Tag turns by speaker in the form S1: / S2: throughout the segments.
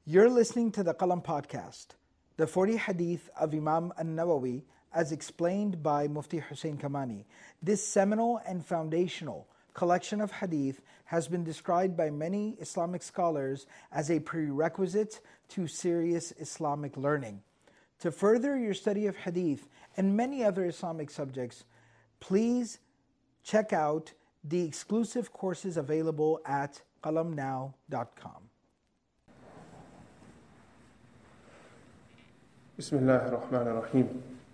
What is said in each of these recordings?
S1: You're listening to the Qalam Podcast, the 40 Hadith of Imam An-Nawawi as explained by Mufti Hussein Kamani. This seminal and foundational collection of Hadith has been described by many Islamic scholars as a prerequisite to serious Islamic learning. To further your study of Hadith and many other Islamic subjects, please check out the exclusive courses available at qalamnow.com.
S2: بسم الله الرحمن الرحيم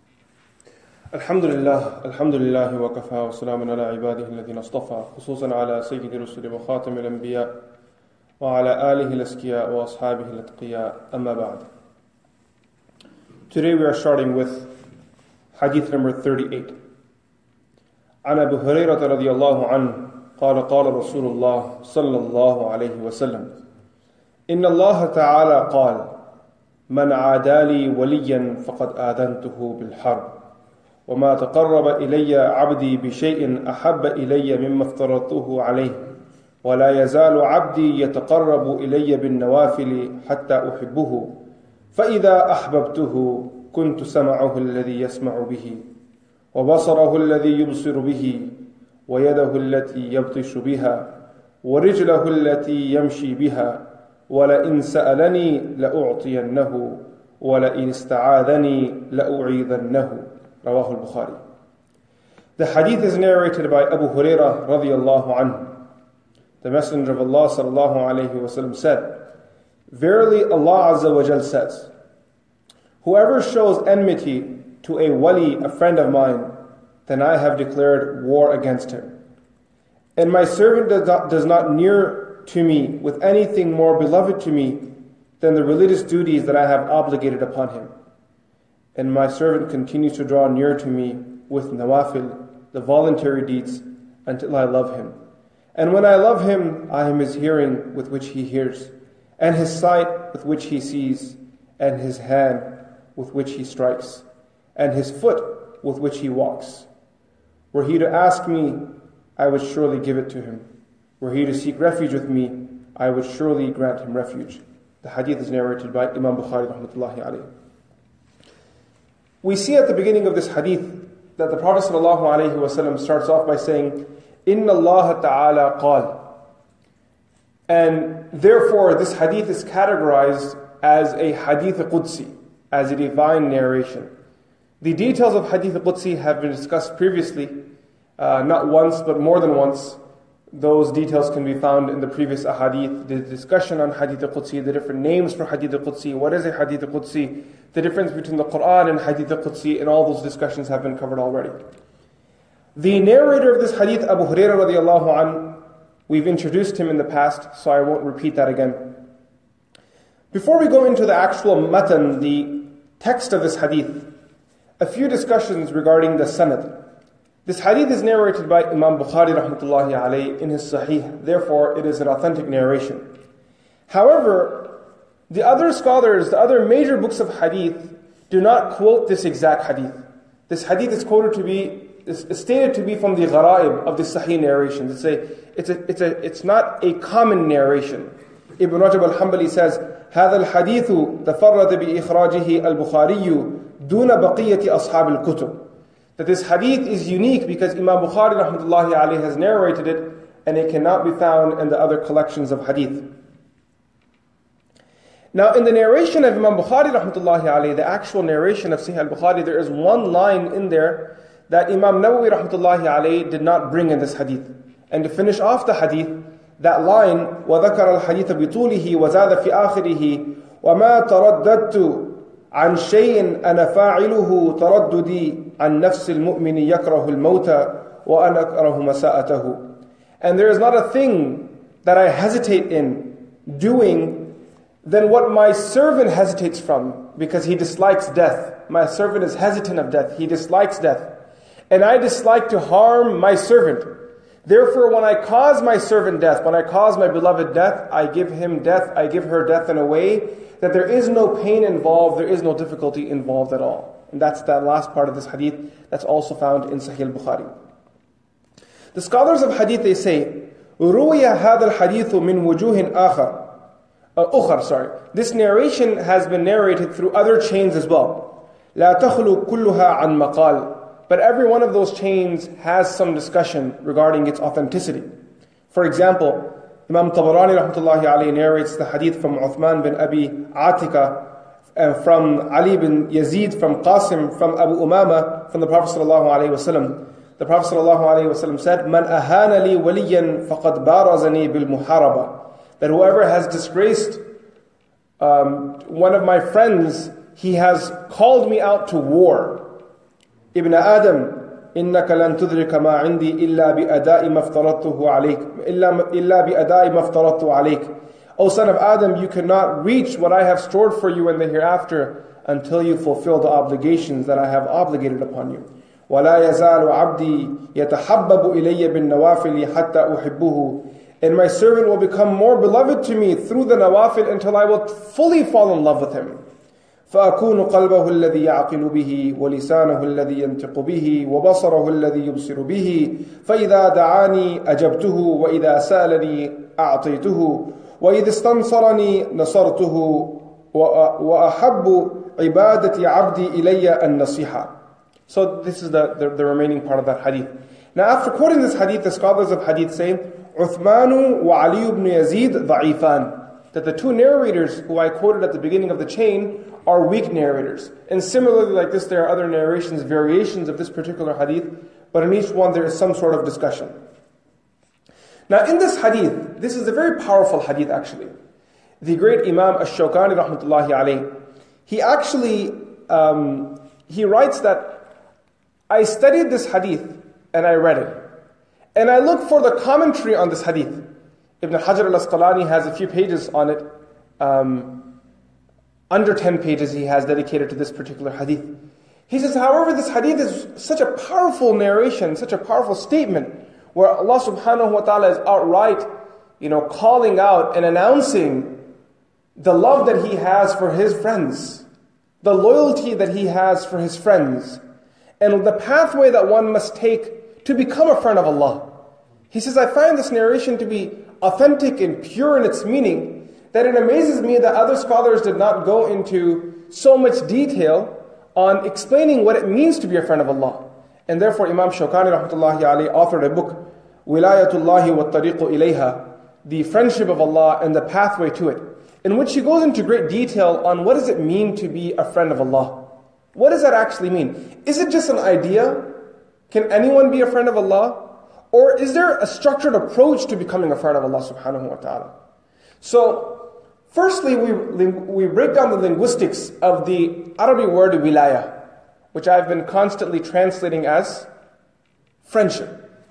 S2: الحمد لله وكفى وسلام على عباده الذين اصطفى خصوصا على سيد الرسل وخاتم الأنبياء وعلى آله الأزكياء وأصحابه الأتقياء أما بعد. Today we are starting with hadith number 38. عن أبي هريرة رضي الله عنه قال قال رسول الله صلى الله عليه وسلم إن الله تعالى قال من عادى لي وليا فقد آذنته بالحرب وما تقرب إلي عبدي بشيء أحب إلي مما افترضته عليه ولا يزال عبدي يتقرب إلي بالنوافل حتى أحبه فإذا أحببته كنت سمعه الذي يسمع به وبصره الذي يبصر به ويده التي يبطش بها ورجله التي يمشي بها ولئن سألني لأعطينه ولئن استعاذني لأعيذنه. رواه al-Bukhari. The hadith is narrated by Abu Hurairah radiyallahu anhu. The Messenger of Allah sallallahu alayhi wa sallam said, Verily Allah Azza wa Jal says, whoever shows enmity to a wali, a friend of mine, then I have declared war against him. And my servant does not near to me with anything more beloved to me than the religious duties that I have obligated upon him. And my servant continues to draw near to me with nawafil, the voluntary deeds, until I love him. And when I love him, I am his hearing with which he hears, and his sight with which he sees, and his hand with which he strikes, and his foot with which he walks. Were he to ask me, I would surely give it to him. Were he to seek refuge with me, I would surely grant him refuge. The hadith is narrated by Imam Bukhari rahmatullahi alayhi. We see at the beginning of this hadith that the Prophet sallallahu alayhi wa sallam starts off by saying, Inna Allah ta'ala qal. And therefore this hadith is categorized as a hadith qudsi, as a divine narration. The details of hadith qudsi have been discussed previously, not once but more than once. Those details can be found in the previous ahadith, the discussion on hadith qudsi, the different names for hadith qudsi, what is a hadith qudsi, the difference between the Quran and hadith qudsi, and all those discussions have been covered already. The narrator of this hadith, Abu Hurairah radiallahu anhu, we've introduced him in the past, so I won't repeat that again. Before we go into the actual matan, the text of this hadith, a few discussions regarding the sanad. This hadith is narrated by Imam Bukhari rahmatullahi alayhi in his Sahih, therefore it is an authentic narration. However, the other scholars, the other major books of hadith, do not quote this exact hadith. This hadith is stated to be from the gharaib of the Sahih narration. It's not a common narration. Ibn Rajab al-Hanbali says, هذا الحديث تفرد بإخراجه البخاري دون بقية أصحاب الكتب. That this hadith is unique because Imam Bukhari rahmatullahi alayhi has narrated it and it cannot be found in the other collections of hadith. Now in the narration of Imam Bukhari rahmatullahi alayhi, the actual narration of Sahih al-Bukhari, there is one line in there that Imam Nawawi rahmatullahi alayhi did not bring in this hadith. And to finish off the hadith, that line, وَذَكَرَ الْحَدِيثَ بِطُولِهِ وَزَادَ فِي آخِرِهِ وَمَا تَرَدَّدْتُ عن شيء أنا فاعله ترددي عن نفس المؤمن يكره الموت وأنا أكره مساءته. And there is not a thing that I hesitate in doing than what my servant hesitates from, because he dislikes death. My servant is hesitant of death. He dislikes death. And I dislike to harm my servant. Therefore, when I cause my servant death, when I cause my beloved death, I give him death, I give her death in a way that there is no pain involved, there is no difficulty involved at all. And that's that last part of this hadith that's also found in Sahih al-Bukhari. The scholars of hadith, they say, روي هذا الحديث من وجوه آخر This narration has been narrated through other chains as well. لا تخلو كلها عن مقال. But every one of those chains has some discussion regarding its authenticity. For example, Imam Tabarani rahmatullahi alayhi narrates the hadith from Uthman bin Abi Atika, from Ali bin Yazid, from Qasim, from Abu Umama, from the Prophet sallallahu alayhi wasallam. The Prophet sallallahu alayhi wasallam said, "Man ahana li waliyan faqad barazani bil muharaba." That whoever has disgraced one of my friends, he has called me out to war. Ibn Adam, إنك لن تدرك ما عندي إلا بأداء ما افترضته عليك إلا بأداء ما افترضته عليك. O son of Adam, you cannot reach what I have stored for you in the hereafter until you fulfill the obligations that I have obligated upon you. ولا يزال عبدي يتحبب إلي بالنوافل حتى أحبه. And my servant will become more beloved to me through the nawafil until I will fully fall in love with him. فأكون قلبه الذي يعقل به ولسانه الذي ينطق به وبصره الذي يبصر به فإذا دعاني أجبته وإذا سألني أعطيته وإذا استنصرني نصرته وأحب عبادة عبدي إلي النصيحة. So this is the remaining part of that hadith. Now after quoting this hadith, the scholars of hadith say, Uthmanu wa Ali ibn Yazid da'ifan. That the two narrators who I quoted at the beginning of the chain are weak narrators. And similarly like this, there are other narrations, variations of this particular hadith, but in each one there is some sort of discussion. Now in this hadith, this is a very powerful hadith actually. The great Imam Ash-Shawkani rahmatullahi alayhi, he actually, he writes that, I studied this hadith and I read it. And I looked for the commentary on this hadith. Ibn Hajar al-Asqalani has a few pages on it. Under 10 pages he has dedicated to this particular hadith. He says, however, this hadith is such a powerful narration, such a powerful statement, where Allah subhanahu wa ta'ala is outright, calling out and announcing the love that He has for His friends, the loyalty that He has for His friends, and the pathway that one must take to become a friend of Allah. He says, I find this narration to be authentic and pure in its meaning, that it amazes me that other scholars did not go into so much detail on explaining what it means to be a friend of Allah. And therefore Imam Shawkani rahmatullahi alayhi authored a book, Wilayatullahi wa tariqu ilayha, the friendship of Allah and the pathway to it, in which he goes into great detail on what does it mean to be a friend of Allah. What does that actually mean? Is it just an idea? Can anyone be a friend of Allah? Or is there a structured approach to becoming a friend of Allah subhanahu wa ta'ala? So, firstly, we break down the linguistics of the Arabic word wilaya, which I've been constantly translating as friendship.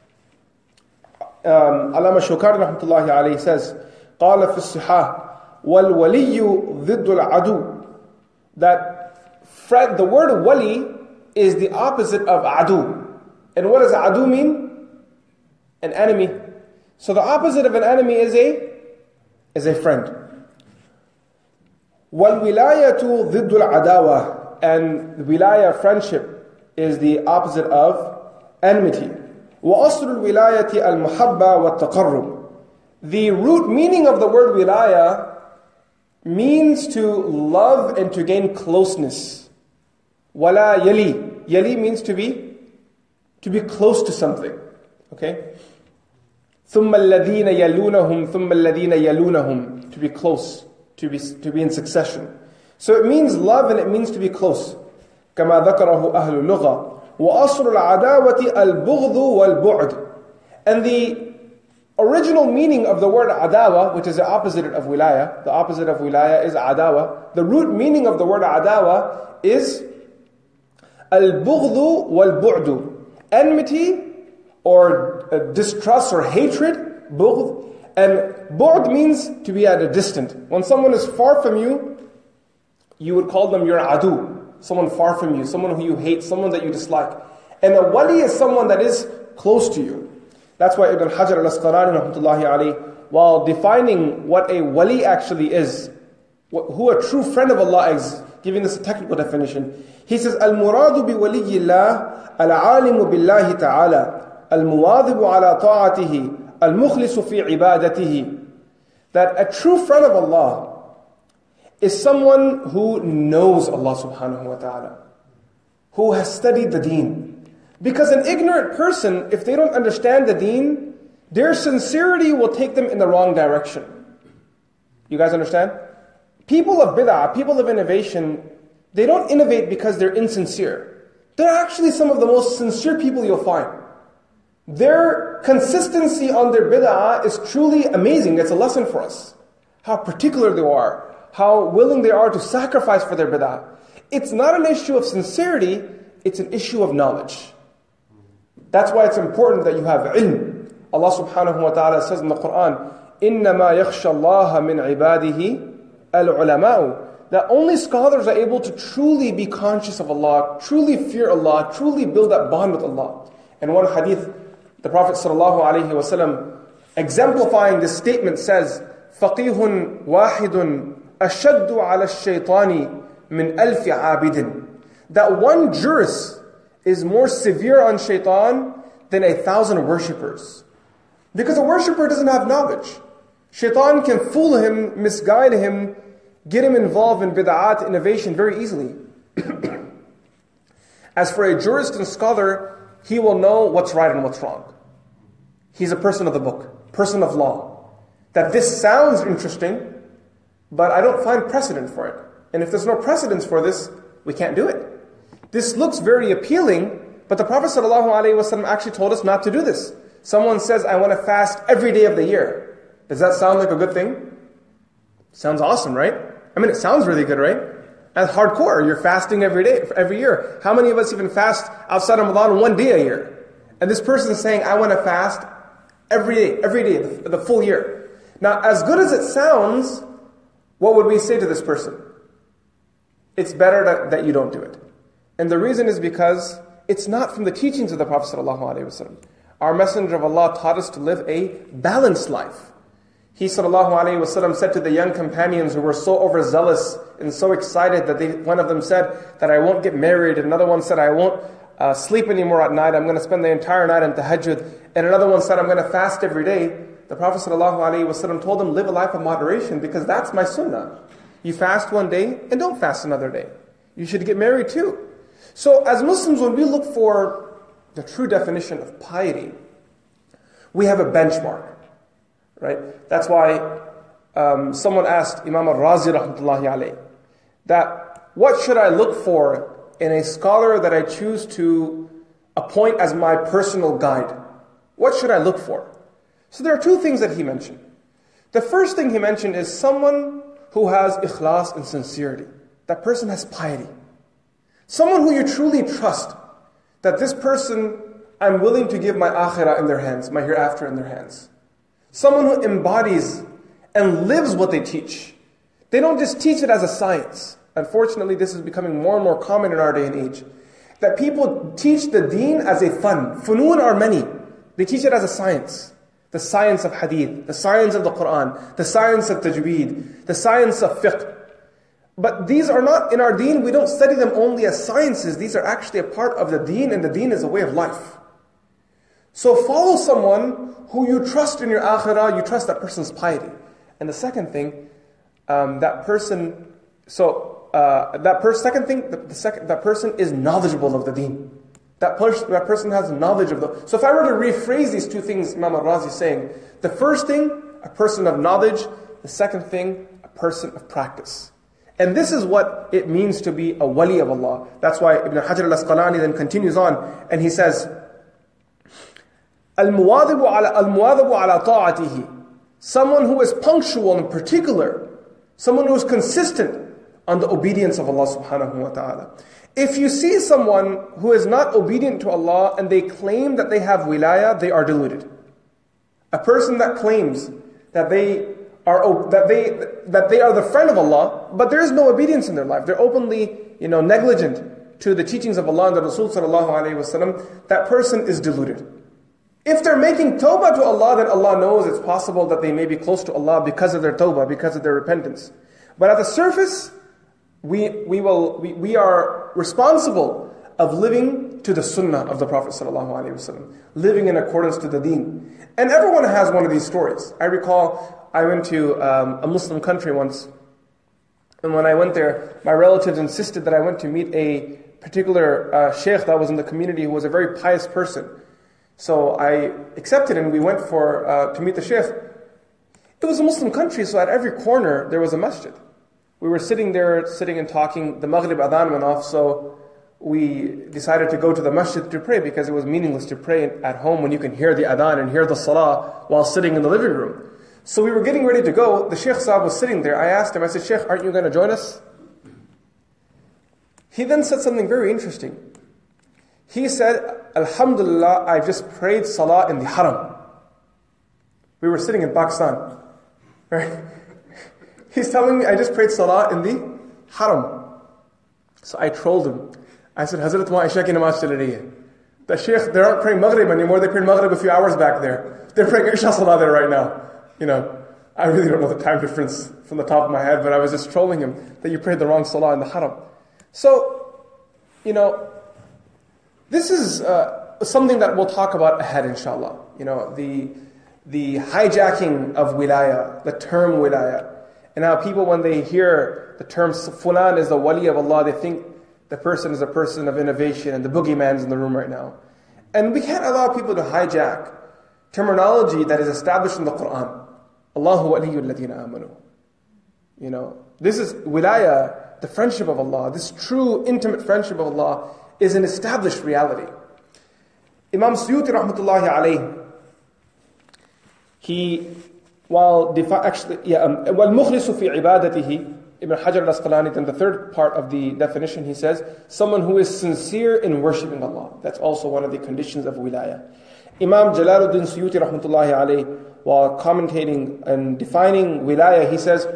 S2: Allama Shawkani rahmatullahi alayhi says, قال في الصحاح والولي ضد العدو. That the word wali is the opposite of adu. And what does adu mean? An enemy. So the opposite of an enemy is a friend. وَالْوِلَايَةُ ضِدُّ الْعَدَاوَةِ. And wilaya, friendship, is the opposite of enmity. وَأَصْلُ الْوِلَايَةِ الْمُحَبَّةِ وَالتَّقَرُّبِ. The root meaning of the word wilaya means to love and to gain closeness. وَلَا يَلِي. Yali means to be close to something. Okay? ثُمَّ الَّذِينَ يَلُونَهُمْ ثُمَّ الَّذِينَ يَلُونَهُمْ. To be close, to be in succession. So it means love and it means to be close. كَمَا ذَكَرَهُ أَهْلُ اللُّغَةِ وَأَصْلُ الْعَدَاوَةِ الْبُغْضُ وَالْبُعْدُ. And the original meaning of the word adawa, which is the opposite of wilaya, the opposite of wilaya is adawa. The root meaning of the word adawa is al-bughdu wal-bu'du. Enmity or distrust or hatred, bughd. And bu'd means to be at a distance. When someone is far from you, you would call them your adu. Someone far from you, someone who you hate, someone that you dislike. And a wali is someone that is close to you. That's why Ibn Hajar al-Asqalani rahmatullahi alayhi, while defining what a wali actually is, who a true friend of Allah is, giving this a technical definition, he says, Al-muradu bi waliyillah al-alimu billahi ta'ala al-muwadhibu ala ta'atihi al-mukhlisu fi ibadatihi. That a true friend of Allah is someone who knows Allah subhanahu wa ta'ala, who has studied the deen. Because an ignorant person, if they don't understand the deen, their sincerity will take them in the wrong direction. You guys understand? People of bid'ah, people of innovation, they don't innovate because they're insincere. They're actually some of the most sincere people you'll find. Their consistency on their bid'ah is truly amazing. It's a lesson for us. How particular they are, how willing they are to sacrifice for their bid'ah. It's not an issue of sincerity, it's an issue of knowledge. That's why it's important that you have ilm. Allah subhanahu wa ta'ala says in the Quran, إِنَّمَا يَخْشَى اللَّهَ مِنْ عِبَادِهِ الْعُلَمَاءُ. That only scholars are able to truly be conscious of Allah, truly fear Allah, truly build that bond with Allah. And one hadith, the Prophet ﷺ, exemplifying this statement says, فَقِيهٌ وَاحِدٌ أَشَدُّ عَلَى الشَّيْطَانِ مِنْ أَلْفِ عَابِدٍ. That one jurist is more severe on shaitan than 1,000 worshippers. Because a worshipper doesn't have knowledge. Shaitan can fool him, misguide him, get him involved in bid'at, innovation very easily. As for a jurist and scholar, he will know what's right and what's wrong. He's a person of the book, person of law. That this sounds interesting, but I don't find precedent for it. And if there's no precedence for this, we can't do it. This looks very appealing, but the Prophet ﷺ actually told us not to do this. Someone says, I want to fast every day of the year. Does that sound like a good thing? Sounds awesome, right? I mean, it sounds really good, right? That's hardcore. You're fasting every day, every year. How many of us even fast outside of Ramadan one day a year? And this person is saying, I want to fast every day, the full year. Now, as good as it sounds, what would we say to this person? It's better that you don't do it. And the reason is because it's not from the teachings of the Prophet ﷺ. Our Messenger of Allah taught us to live a balanced life. He ﷺ said to the young companions who were so overzealous and so excited that one of them said that I won't get married, and another one said I won't sleep anymore at night, I'm going to spend the entire night in tahajjud, and another one said I'm going to fast every day. The Prophet ﷺ told them, live a life of moderation because that's my sunnah. You fast one day and don't fast another day. You should get married too. So as Muslims, when we look for the true definition of piety, we have a benchmark. Right? That's why someone asked Imam al-Razi rahmatullahi alayh, that what should I look for in a scholar that I choose to appoint as my personal guide? What should I look for? So there are two things that he mentioned. The first thing he mentioned is someone who has ikhlas and sincerity. That person has piety. Someone who you truly trust, that this person, I'm willing to give my akhirah in their hands, my hereafter in their hands. Someone who embodies and lives what they teach. They don't just teach it as a science. Unfortunately, this is becoming more and more common in our day and age. That people teach the deen as a fun. Funun are many. They teach it as a science. The science of hadith, the science of the Quran, the science of tajweed, the science of fiqh. But these are not in our deen. We don't study them only as sciences. These are actually a part of the deen, and the deen is a way of life. So follow someone who you trust in your akhirah, you trust that person's piety. And the second thing, that person is knowledgeable of the deen. That person has knowledge of the... So if I were to rephrase these two things Imam al-Razi is saying, the first thing, a person of knowledge. The second thing, a person of practice. And this is what it means to be a wali of Allah. That's why Ibn Hajar al-Asqalani then continues on, and he says, Al-muwadhibu ala ta'atihi. Someone who is punctual in particular. Someone who is consistent on the obedience of Allah subhanahu wa ta'ala. If you see someone who is not obedient to Allah and they claim that they have wilayah, they are deluded. A person that claims that they are the friend of Allah, but there is no obedience in their life. They're openly, negligent to the teachings of Allah and the Rasul sallallahu alaihi wasallam. That person is deluded. If they're making tawbah to Allah, then Allah knows it's possible that they may be close to Allah because of their tawbah, because of their repentance. But at the surface, we are responsible of living to the sunnah of the Prophet ﷺ, living in accordance to the deen. And everyone has one of these stories. I recall I went to a Muslim country once, And when I went there, my relatives insisted that I went to meet a particular sheikh that was in the community who was a very pious person. So I accepted and we went to meet the sheikh. It was a Muslim country, so at every corner there was a masjid. We were sitting and talking. The Maghrib adhan went off, so we decided to go to the masjid to pray because it was meaningless to pray at home when you can hear the adhan and hear the salah while sitting in the living room. So we were getting ready to go. The Sheikh Saab was sitting there. I asked him, I said, Sheikh, aren't you going to join us? He then said something very interesting. He said, Alhamdulillah, I just prayed salah in the haram. We were sitting in Pakistan. Right? He's telling me I just prayed salah in the haram. So I trolled him. I said, Hazrat wa Isha ki namaz chal rahi hai. The Sheikh, they aren't praying Maghrib anymore. They prayed Maghrib a few hours back there. They're praying Isha salah there right now. I really don't know the time difference from the top of my head, but I was just trolling him that you prayed the wrong salah in the haram. So, this is something that we'll talk about ahead, inshallah. The hijacking of wilaya, the term wilaya, and how people, when they hear the term fulan is the wali of Allah, they think the person is a person of innovation and the boogeyman's in the room right now. And we can't allow people to hijack terminology that is established in the Quran. Allahu waliyul ladina amanu. This is wilaya, the friendship of Allah. This true, intimate friendship of Allah is an established reality. Imam Suyuti rahmatullahi alayhi, وَالْمُخْلِصُ فِي عِبَادَتِهِ, Ibn Hajar al-Asqalani, in the third part of the definition, he says, someone who is sincere in worshipping Allah. That's also one of the conditions of wilaya. Imam Jalaluddin Suyuti rahmatullahi alayhi, while commentating and defining wilaya, he says,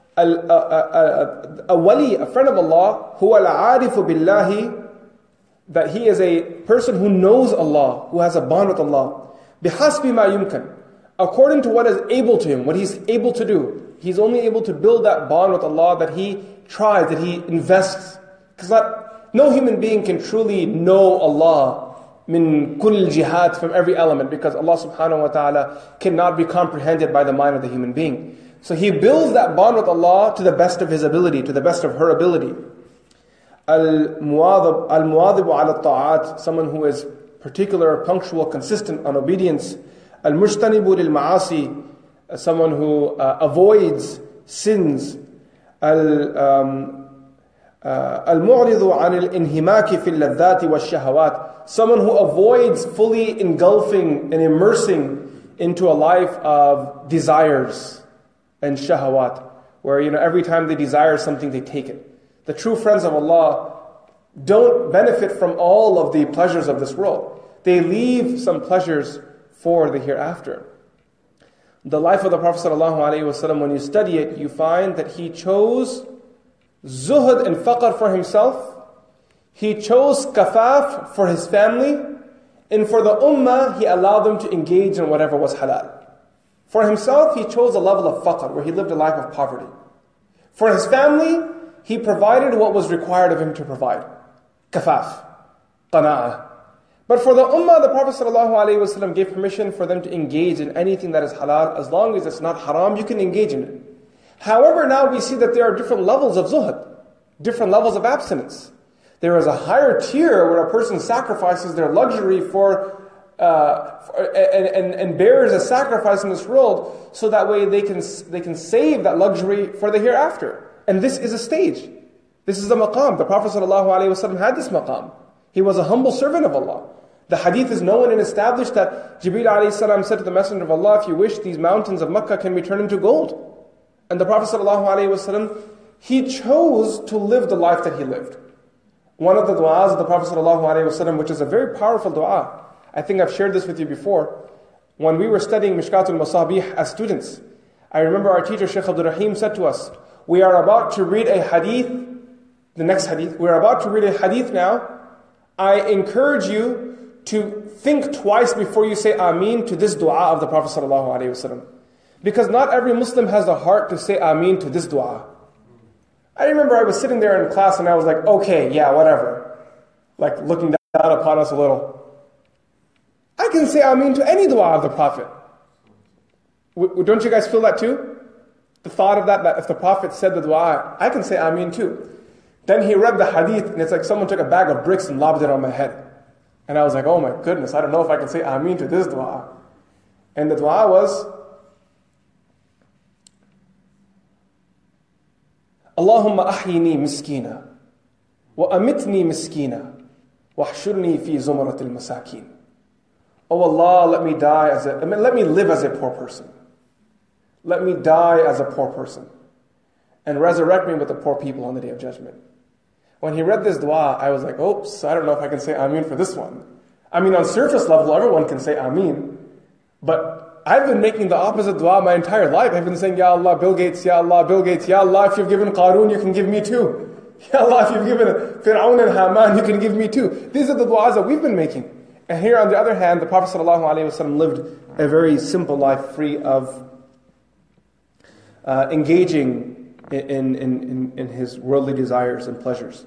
S2: a wali, a friend of Allah, huwa al-arifu billahi, that he is a person who knows Allah, who has a bond with Allah. بِحَسْبِ مَا يُمْكَنْ, according to what is able to him, what he's able to do. He's only able to build that bond with Allah that he tries, that he invests. Because no human being can truly know Allah min kull jihad, from every element, because Allah subhanahu wa ta'ala cannot be comprehended by the mind of the human being. So he builds that bond with Allah to the best of his ability, to the best of her ability. Al-muwadhib ala ta'at, someone who is particular, punctual, consistent on obedience. Al-mujtanibu lil ma'asi, someone who avoids sins. Al-mu'ridu an al-inhimaki fil ladhati wa shahawat, someone who avoids fully engulfing and immersing into a life of desires and shahawat, where every time they desire something, they take it. The true friends of Allah don't benefit from all of the pleasures of this world. They leave some pleasures for the hereafter. The life of the Prophet ﷺ, when you study it, you find that he chose zuhud and faqr for himself. He chose kafaf for his family. And for the ummah, he allowed them to engage in whatever was halal. For himself, he chose a level of faqr, where he lived a life of poverty. For his family, he provided what was required of him to provide. Kafaf, qana'ah. But for the ummah, the Prophet ﷺ gave permission for them to engage in anything that is halal. As long as it's not haram, you can engage in it. However, now we see that there are different levels of zuhud, different levels of abstinence. There is a higher tier where a person sacrifices their luxury and bears a sacrifice in this world, so that way they can save that luxury for the hereafter. And this is a stage. This is the maqam. The Prophet ﷺ had this maqam. He was a humble servant of Allah. The hadith is known and established that Jibreel ﷺ said to the Messenger of Allah, if you wish, these mountains of Makkah can be turned into gold. And the Prophet ﷺ, he chose to live the life that he lived. One of the du'as of the Prophet ﷺ, which is a very powerful du'a, I think I've shared this with you before. When we were studying Mishkatul Masabih as students, I remember our teacher Shaykh Abdul Rahim said to us, we are about to read a hadith, the next hadith, we are about to read a hadith now. I encourage you to think twice before you say Ameen to this dua of the Prophet ﷺ. Because not every Muslim has the heart to say Ameen to this dua. I remember I was sitting there in class and I was like, okay, yeah, whatever. Like looking down upon us a little. I can say Ameen to any dua of the Prophet. Don't you guys feel that too? The thought of that if the Prophet said the dua, I can say Ameen too. Then he read the hadith, and it's like someone took a bag of bricks and lobbed it on my head. And I was like, oh my goodness, I don't know if I can say Ameen to this dua. And the dua was, Allahumma ahyini miskina, wa amitni miskina, wa hshurni fi zumratil masakin. Oh Allah, let me live as a poor person. Let me die as a poor person. And resurrect me with the poor people on the Day of Judgment. When he read this dua, I was like, oops, I don't know if I can say Ameen for this one. I mean, on surface level, everyone can say Ameen. But I've been making the opposite dua my entire life. I've been saying, Ya Allah, Bill Gates, Ya Allah, Bill Gates, Ya Allah, if you've given Qarun, you can give me too. Ya Allah, if you've given Fir'aun and Haman, you can give me too. These are the duas that we've been making. And here, on the other hand, the Prophet ﷺ lived a very simple life, free of engaging in his worldly desires and pleasures.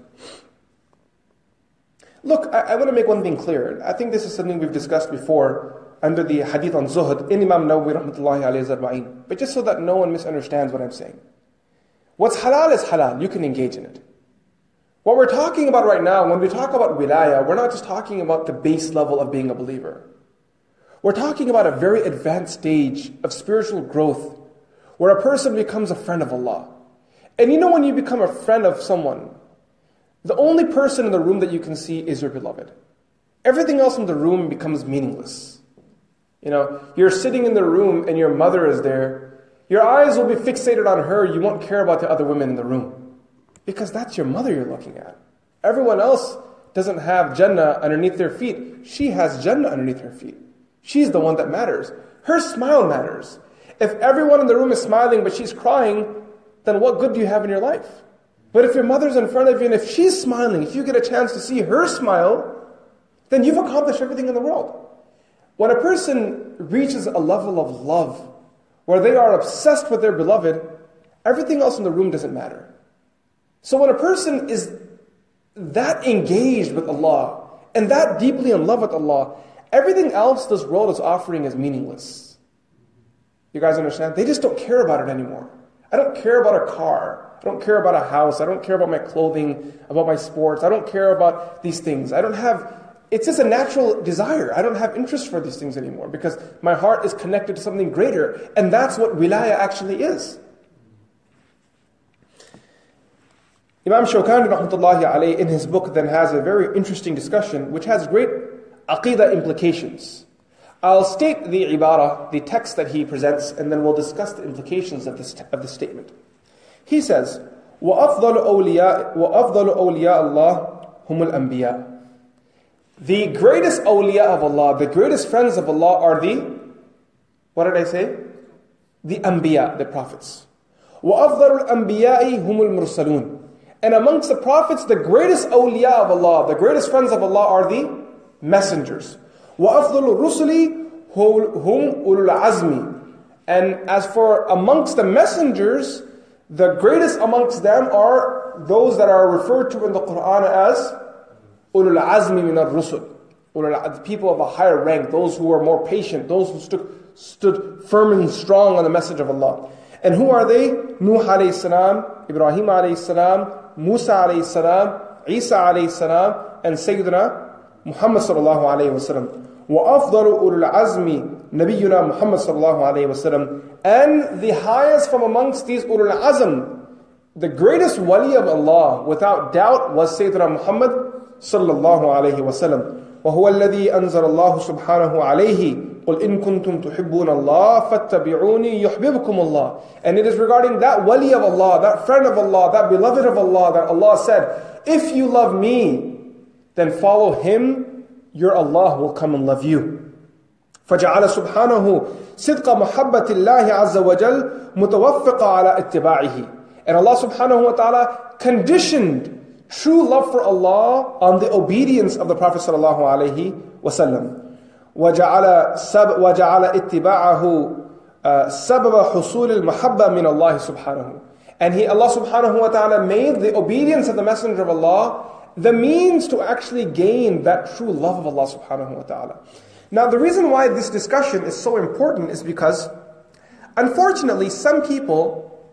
S2: Look, I want to make one thing clear. I think this is something we've discussed before under the hadith on Zuhd in Imam Nawawi rahmatullahi alayhi ajma'in. But just so that no one misunderstands what I'm saying. What's halal is halal. You can engage in it. What we're talking about right now, when we talk about wilaya, we're not just talking about the base level of being a believer. We're talking about a very advanced stage of spiritual growth where a person becomes a friend of Allah. And you know when you become a friend of someone, the only person in the room that you can see is your beloved. Everything else in the room becomes meaningless. You know, you're sitting in the room and your mother is there. Your eyes will be fixated on her. You won't care about the other women in the room. Because that's your mother you're looking at. Everyone else doesn't have Jannah underneath their feet. She has Jannah underneath her feet. She's the one that matters. Her smile matters. If everyone in the room is smiling but she's crying, then what good do you have in your life? But if your mother's in front of you and if she's smiling, if you get a chance to see her smile, then you've accomplished everything in the world. When a person reaches a level of love where they are obsessed with their beloved, everything else in the room doesn't matter. So when a person is that engaged with Allah and that deeply in love with Allah, everything else this world is offering is meaningless. You guys understand? They just don't care about it anymore. I don't care about a car. I don't care about a house. I don't care about my clothing, about my sports. I don't care about these things. It's just a natural desire. I don't have interest for these things anymore because my heart is connected to something greater. And that's what wilaya actually is. Imam Shawkani rahmatullahi alayhi in his book then has a very interesting discussion which has great aqidah implications. I'll state the ibarah, the text that he presents, and then we'll discuss the implications of this statement. He says, وَأَفْضَلُ أَوْلِيَاءِ اللَّهِ هُمُ الْأَنْبِيَاءِ. The greatest awliya of Allah, the greatest friends of Allah are what did I say? The anbiya, the prophets. وَأَفْضَلُ الْأَنْبِيَاءِ هُمُ الْمُرْسَلُونَ. And amongst the prophets, the greatest awliya of Allah, the greatest friends of Allah are the messengers. وَأَفْضَلُ الرُّسُلِ هُمْ أُولُو الْعَزْمِ. And as for amongst the messengers, the greatest amongst them are those that are referred to in the Quran as أُولُو الْعَزْمِ مِنَ الرُّسُلِ. The people of a higher rank, those who were more patient, those who stood firm and strong on the message of Allah. And who are they? Nuh alayhi salam, Ibrahim alayhi salam, Musa alayhi salam, Isa alayhi salam, and Sayyidina Muhammad sallallahu alayhi wa sallam. وَأَفْضَلُ أُولُو الْعَزْمِ نَبِيُّنَا Muhammad sallallahu alayhi wa sallam. And the highest from amongst these ulul azm, the greatest wali of Allah, without doubt, was Sayyidina Muhammad sallallahu alayhi wa sallam. وَهُوَ الَّذِي أَنزَلَ اللَّهُ سُبْحَانَهُ عَلَيْهِ قُلْ إِن كُنْتُمْ تُحِبُّونَ اللَّهَ فَاتَّبِعُونِي يُحْبِبْكُمُ اللَّهِ. And it is regarding that wali of Allah, that friend of Allah, that beloved of Allah, that Allah said, if you love me, then follow him, your Allah will come and love you. فَجَعَلَ سُبْحَانَهُ صِدْقَ مَحَبَّةِ اللَّهِ عَزَّ وَجَلَّ مُتَوَفِّقَ عَلَى اتِّبَاعِهِ. And Allah subhanahu wa ta'ala conditioned true love for Allah on the obedience of the Prophet sallallahu alayhi wa sallam. وَجَعَلَ اتِّبَاعَهُ سَبَبَ حُصُولِ الْمَحَبَّةِ مِنَ اللَّهِ سُبْحَانَهُ. And Allah subhanahu wa ta'ala made the obedience of the Messenger of Allah the means to actually gain that true love of Allah subhanahu wa ta'ala. Now the reason why this discussion is so important is because, unfortunately, some people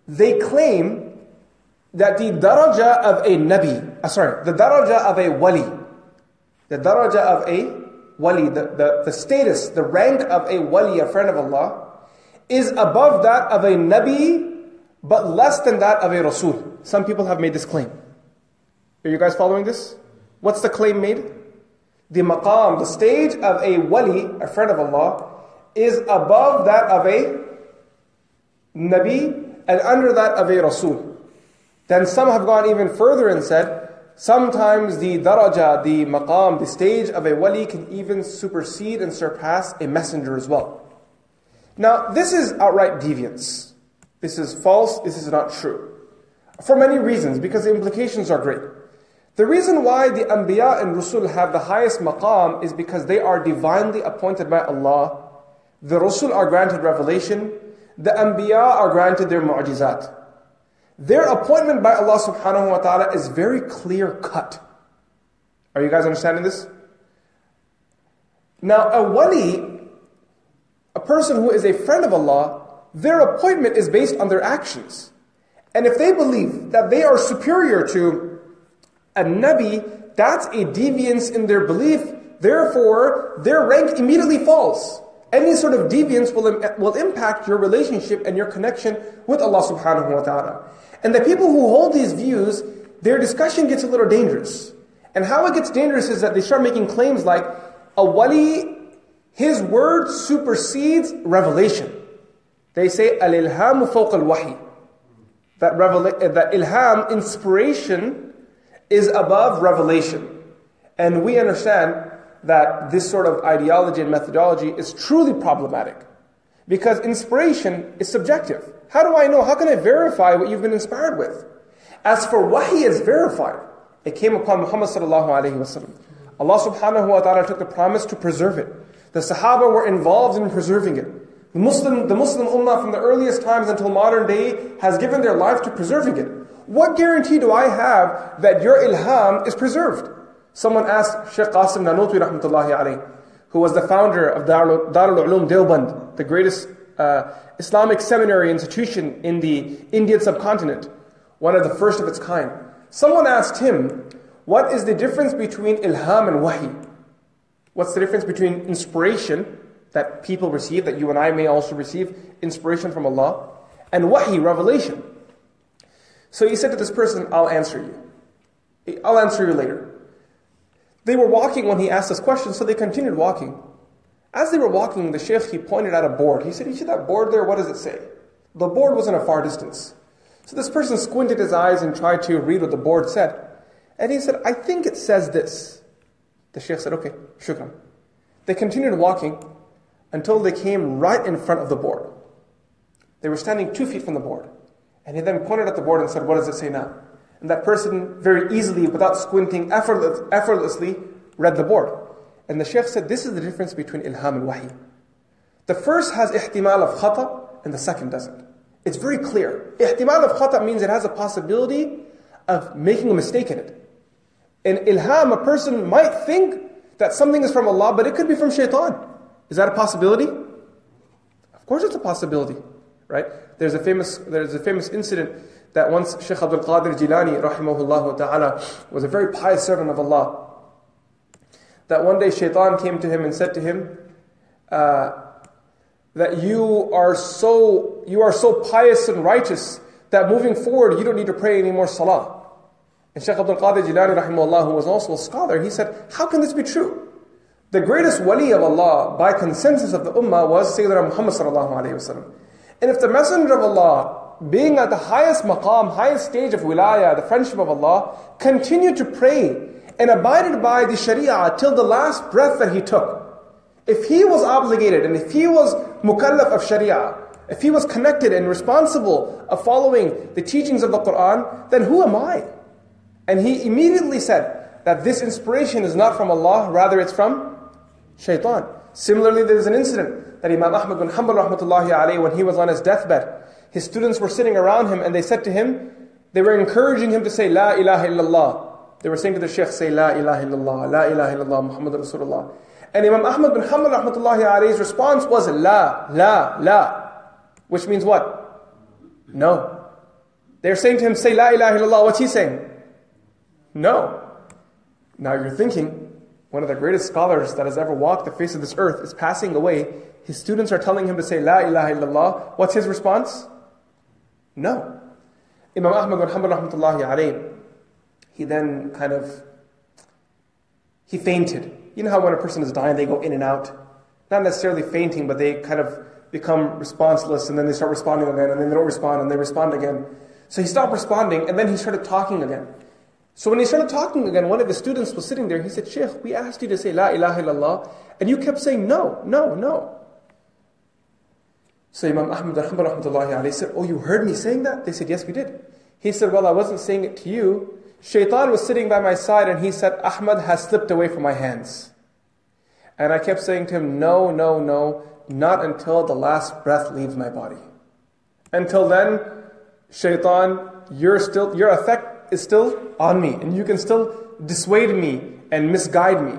S2: they claim that the daraja of a nabi, the daraja of a wali, the daraja of a wali, the status, the rank of a wali, a friend of Allah, is above that of a nabi, but less than that of a rasul. Some people have made this claim. Are you guys following this? What's the claim made? The maqam, the stage of a wali, a friend of Allah, is above that of a nabi and under that of a rasul. Then some have gone even further and said, sometimes the daraja, the maqam, the stage of a wali can even supersede and surpass a messenger as well. Now, this is outright deviance. This is false, this is not true. For many reasons, because the implications are great. The reason why the Anbiya and Rasul have the highest maqam is because they are divinely appointed by Allah. The Rasul are granted revelation. The Anbiya are granted their mu'jizat. Their appointment by Allah subhanahu wa ta'ala is very clear cut. Are you guys understanding this? Now, a wali, a person who is a friend of Allah, their appointment is based on their actions. And if they believe that they are superior to a nabi, that's a deviance in their belief. Therefore, their rank immediately falls. Any sort of deviance will impact your relationship and your connection with Allah subhanahu wa ta'ala. And the people who hold these views, their discussion gets a little dangerous. And how it gets dangerous is that they start making claims like, a wali, his word supersedes revelation. They say, al-ilhamu fawq al-wahi. That ilham, inspiration, is above revelation. And we understand that this sort of ideology and methodology is truly problematic. Because inspiration is subjective. How do I know? How can I verify what you've been inspired with? As for wahi, it's verified. It came upon Muhammad sallallahu alayhi wa sallam. Allah subhanahu wa ta'ala took the promise to preserve it. The Sahaba were involved in preserving it. The Muslim ummah from the earliest times until modern day has given their life to preserving it. What guarantee do I have that your ilham is preserved? Someone asked Shaykh Qasim Nanutwi rahmatullahi alayhi, who was the founder of Darul Ulum Deoband, the greatest Islamic seminary institution in the Indian subcontinent, one of the first of its kind. Someone asked him, what is the difference between ilham and wahi? What's the difference between inspiration that people receive, that you and I may also receive, inspiration from Allah, and wahi, revelation? So he said to this person, I'll answer you. I'll answer you later. They were walking when he asked this question, so they continued walking. As they were walking, the Shaykh, he pointed at a board. He said, you see that board there? What does it say? The board was in a far distance. So this person squinted his eyes and tried to read what the board said. And he said, I think it says this. The Shaykh said, okay, shukran. They continued walking until they came right in front of the board. They were standing 2 feet from the board. And he then pointed at the board and said, what does it say now? And that person very easily, without squinting, effortlessly read the board. And the Shaykh said, this is the difference between ilham and wahi. The first has ihtimal of khata and the second doesn't. It's very clear. Ihtimal of khata means it has a possibility of making a mistake in it. In ilham, a person might think that something is from Allah, but it could be from shaitan. Is that a possibility? Of course it's a possibility, right? There's a famous incident that once Shaykh Abdul Qadir Jilani, rahimahullah ta'ala, was a very pious servant of Allah. That one day shaitan came to him and said to him, that you are so pious and righteous that moving forward you don't need to pray any more salah. And Shaykh Abdul Qadir Jilani rahimahullah, who was also a scholar, he said, how can this be true? The greatest wali of Allah by consensus of the ummah was Sayyidina Muhammad sallallahu alayhi wa sallam. And if the Messenger of Allah, being at the highest maqam, highest stage of wilayah, the friendship of Allah, continued to pray and abided by the sharia till the last breath that he took, if he was obligated and if he was mukallaf of sharia, if he was connected and responsible of following the teachings of the Quran, then who am I? And he immediately said that this inspiration is not from Allah, rather it's from shaitan. Similarly, there's an incident that Imam Ahmad bin Hanbal rahmatullahi alayhi, when he was on his deathbed, his students were sitting around him and they said to him, they were encouraging him to say, La ilaha illallah. They were saying to the Shaykh, say, La ilaha illallah, La ilaha illallah, Muhammad Rasulullah. And Imam Ahmad bin Hanbal rahmatullahi alayhi's response was, La, La, La. Which means what? No. They're saying to him, say La ilaha illallah. What's he saying? No. Now you're thinking, one of the greatest scholars that has ever walked the face of this earth is passing away. His students are telling him to say La ilaha illallah. What's his response? No. Imam Ahmad bin Hanbal rahmatullahi alayhi, he then he fainted. You know how when a person is dying, they go in and out? Not necessarily fainting, but they kind of become responseless, and then they start responding again, and then they don't respond, and they respond again. So he stopped responding, and then he started talking again. So when he started talking again, one of his students was sitting there. He said, Shaykh, we asked you to say La ilaha illallah, and you kept saying no, no, no. So Imam Ahmad bin Hanbal rahmatullahi alayhi said, oh, you heard me saying that? They said, yes, we did. He said, well, I wasn't saying it to you. Shaitan was sitting by my side, and he said, Ahmad has slipped away from my hands. And I kept saying to him, no, no, no, not until the last breath leaves my body. Until then, Shaitan, your effect is still on me, and you can still dissuade me and misguide me.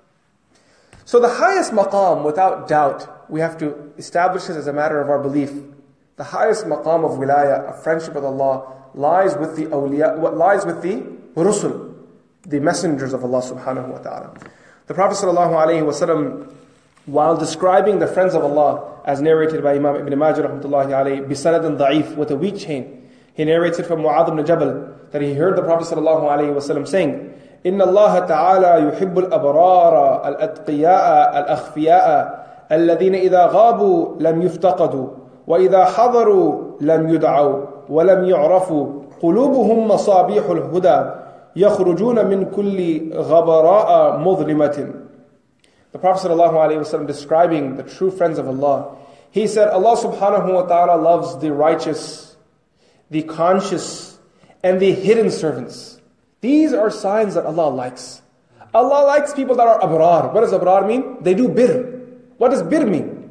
S2: So the highest maqam, without doubt, we have to establish this as a matter of our belief. The highest maqam of wilayah, of friendship with Allah, lies with the awliya, what lies with the rusul, the messengers of Allah subhanahu wa ta'ala. The Prophet sallallahu alayhi wa sallam, while describing the friends of Allah, as narrated by Imam Ibn Majah rahmatullahi alayhi, bisanadin da'if, with a weak chain, he narrated from Mu'adh ibn Jabal that he heard the Prophet sallallahu alayhi wa sallam saying, إن الله تعالى يحب الأبرار الأتقياء الأخفياء الذين إذا غابوا لم يفتقدوا وإذا حضروا لم يدعوا ولم يعرفوا قلوبهم مصابيح الهدى يخرجون من كل غبراء مظلمة. The Prophet ﷺ describing the true friends of Allah, he said, Allah subhanahu wa ta'ala loves the righteous, the conscious, and the hidden servants. These are signs that Allah likes. Allah likes people that are abrar. What does abrar mean? They do birr. What does birr mean?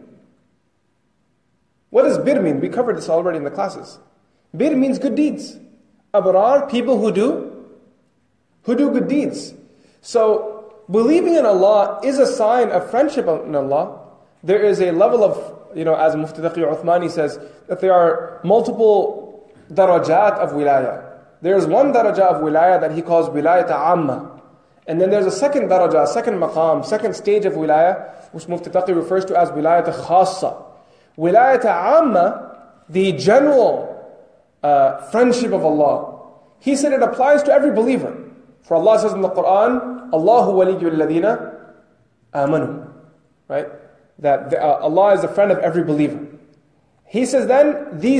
S2: What does birr mean? We covered this already in the classes. Birr means good deeds. Abrar, people who do good deeds. So, believing in Allah is a sign of friendship in Allah. There is a level of, as Mufti Taqi Uthmani says, that there are multiple darajat of wilayah. There's one darajah of wilayah that he calls wilayat amma. And then there's a second darajah, second maqam, second stage of wilayah, which Mufti Taqi refers to as wilayat khassa. Wilayat amma, the general friendship of Allah. He said it applies to every believer. For Allah says in the Quran, Allahu waliyyul ladina amanu. Right? That Allah is the friend of every believer. He says then, the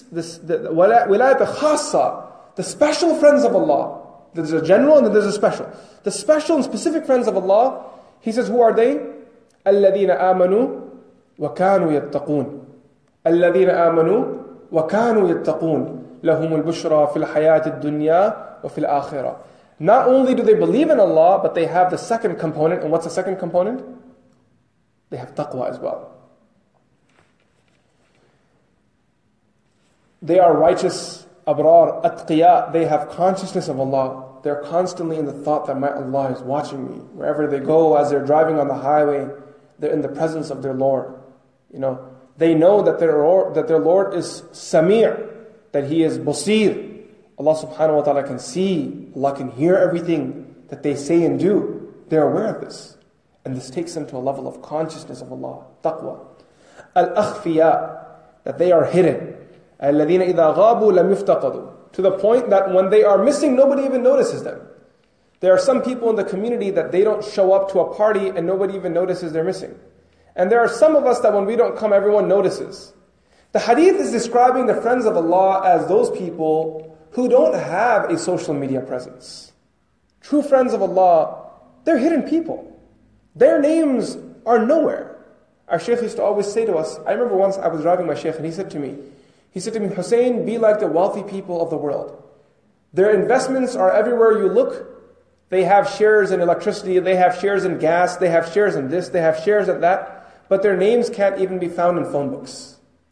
S2: wilayat khassa, the special friends of Allah. There's a general and then there's a special. The special and specific friends of Allah, he says, who are they? الَّذِينَ آمَنُوا وَكَانُوا يَتَّقُونَ الَّذِينَ آمَنُوا وَكَانُوا يَتَّقُونَ لَهُمُ الْبُشْرَى فِي الْحَيَاةِ الدُّنْيَا وَفِي الْآخِرَةِ. Not only do they believe in Allah, but they have the second component. And what's the second component? They have taqwa as well. They are righteous, abrar, atqiya. They have consciousness of Allah. They're constantly in the thought that my Allah is watching me. Wherever they go, as they're driving on the highway, they're in the presence of their Lord. They know that their Lord is Sami', that He is Basir. Allah subhanahu wa ta'ala can see, Allah can hear everything that they say and do. They're aware of this. And this takes them to a level of consciousness of Allah, taqwa. Al-akhfiya, that they are hidden. الَّذِينَ إِذَا غَابُوا لَمْ يُفْتَقَدُوا. To the point that when they are missing, nobody even notices them. There are some people in the community that they don't show up to a party and nobody even notices they're missing. And there are some of us that when we don't come, everyone notices. The hadith is describing the friends of Allah as those people who don't have a social media presence. True friends of Allah, they're hidden people. Their names are nowhere. Our shaykh used to always say to us, I remember once I was driving my shaykh and he said to me, Hussein, be like the wealthy people of the world. Their investments are everywhere you look. They have shares in electricity, they have shares in gas, they have shares in this, they have shares in that, but their names can't even be found in phone books.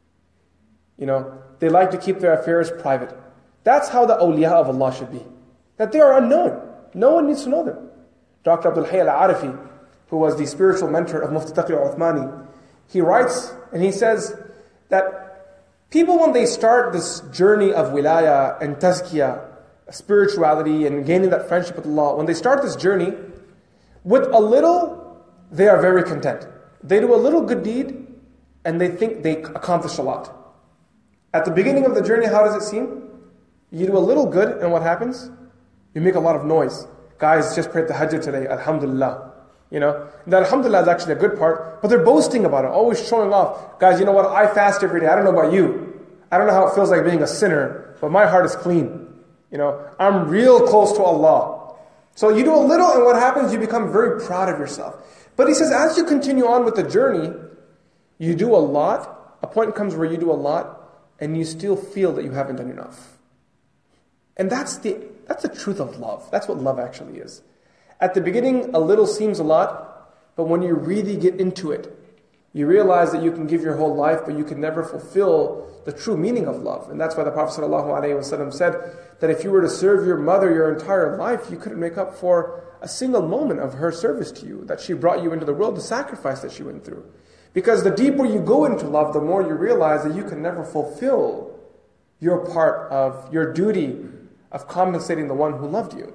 S2: They like to keep their affairs private. That's how the awliya of Allah should be. That they are unknown. No one needs to know them. Dr. Abdul Hayy al-Arifi, who was the spiritual mentor of Mufti Taqi Uthmani, he writes and he says that People, when they start this journey of wilaya and tazkiyah, spirituality and gaining that friendship with Allah, when they start this journey, with a little, they are very content. They do a little good deed, and they think they accomplish a lot. At the beginning of the journey, how does it seem? You do a little good, and what happens? You make a lot of noise. Guys, just prayed the Hajj today, alhamdulillah. You know, that alhamdulillah is actually a good part, but they're boasting about it, always showing off. Guys, you know what? I fast every day. I don't know about you. I don't know how it feels like being a sinner, but my heart is clean. You know, I'm real close to Allah. So you do a little, and what happens? You become very proud of yourself. But he says, as you continue on with the journey, you do a lot. A point comes where you do a lot, and you still feel that you haven't done enough. And that's the truth of love. That's what love actually is. At the beginning, a little seems a lot, but when you really get into it, you realize that you can give your whole life, but you can never fulfill the true meaning of love. And that's why the Prophet ﷺ said that if you were to serve your mother your entire life, you couldn't make up for a single moment of her service to you, that she brought you into the world, the sacrifice that she went through. Because the deeper you go into love, the more you realize that you can never fulfill your part of your duty of compensating the one who loved you.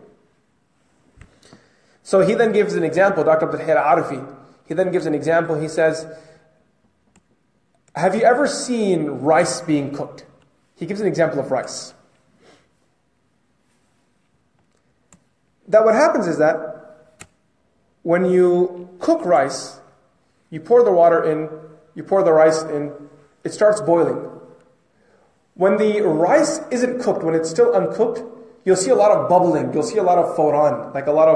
S2: So he then gives an example, Dr. Abdul Hayy Arifi. He then gives an example. He says, have you ever seen rice being cooked? He gives an example of rice. That what happens is that when you cook rice, you pour the water in, you pour the rice in, it starts boiling. When the rice isn't cooked, when it's still uncooked, you'll see a lot of bubbling. You'll see a lot of fawran, like a lot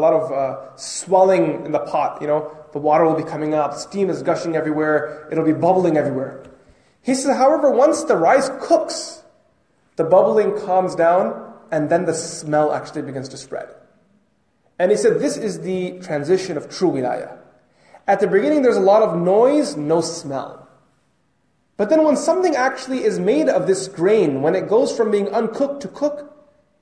S2: of swelling in the pot. You know, the water will be coming up, steam is gushing everywhere, it'll be bubbling everywhere. He says, however, once the rice cooks, the bubbling calms down, and then the smell actually begins to spread. And he said, this is the transition of true wilayah. At the beginning, there's a lot of noise, no smell. But then when something actually is made of this grain, when it goes from being uncooked to cooked,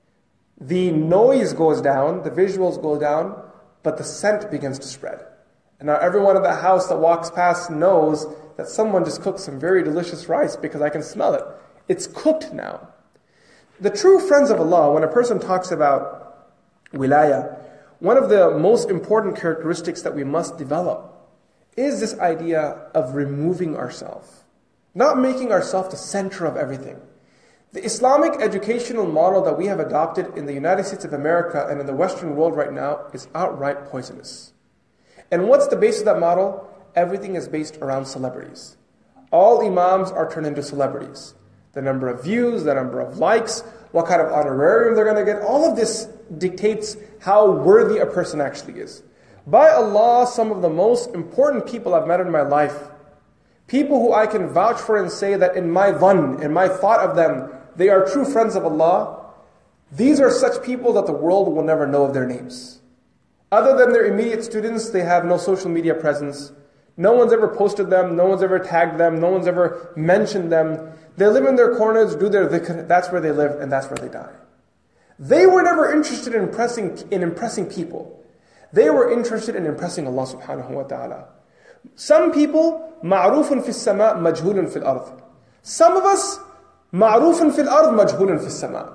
S2: the noise goes down, the visuals go down, but the scent begins to spread. And now everyone in the house that walks past knows that someone just cooked some very delicious rice because I can smell it. It's cooked now. The true friends of Allah, when a person talks about wilayah, one of the most important characteristics that we must develop is this idea of removing ourselves, not making ourselves the center of everything. The Islamic educational model that we have adopted in the United States of America and in the Western world right now is outright poisonous. And what's the base of that model? Everything is based around celebrities. All imams are turned into celebrities. The number of views, the number of likes, what kind of honorarium they're going to get, all of this dictates how worthy a person actually is. By Allah, some of the most important people I've met in my life, people who I can vouch for and say that in my dhann, in my thought of them, they are true friends of Allah, these are such people that the world will never know of their names. Other than their immediate students, they have no social media presence. No one's ever posted them, no one's ever tagged them, no one's ever mentioned them. They live in their corners, do their dhikr, that's where they live and that's where they die. They were never interested in impressing people. They were interested in impressing Allah subhanahu wa ta'ala. Some people, ma'rufun fi as-sama', majhulun fi al-ard. Some of us, ma'rufun fi al-ard, majhulun fi as-sama'.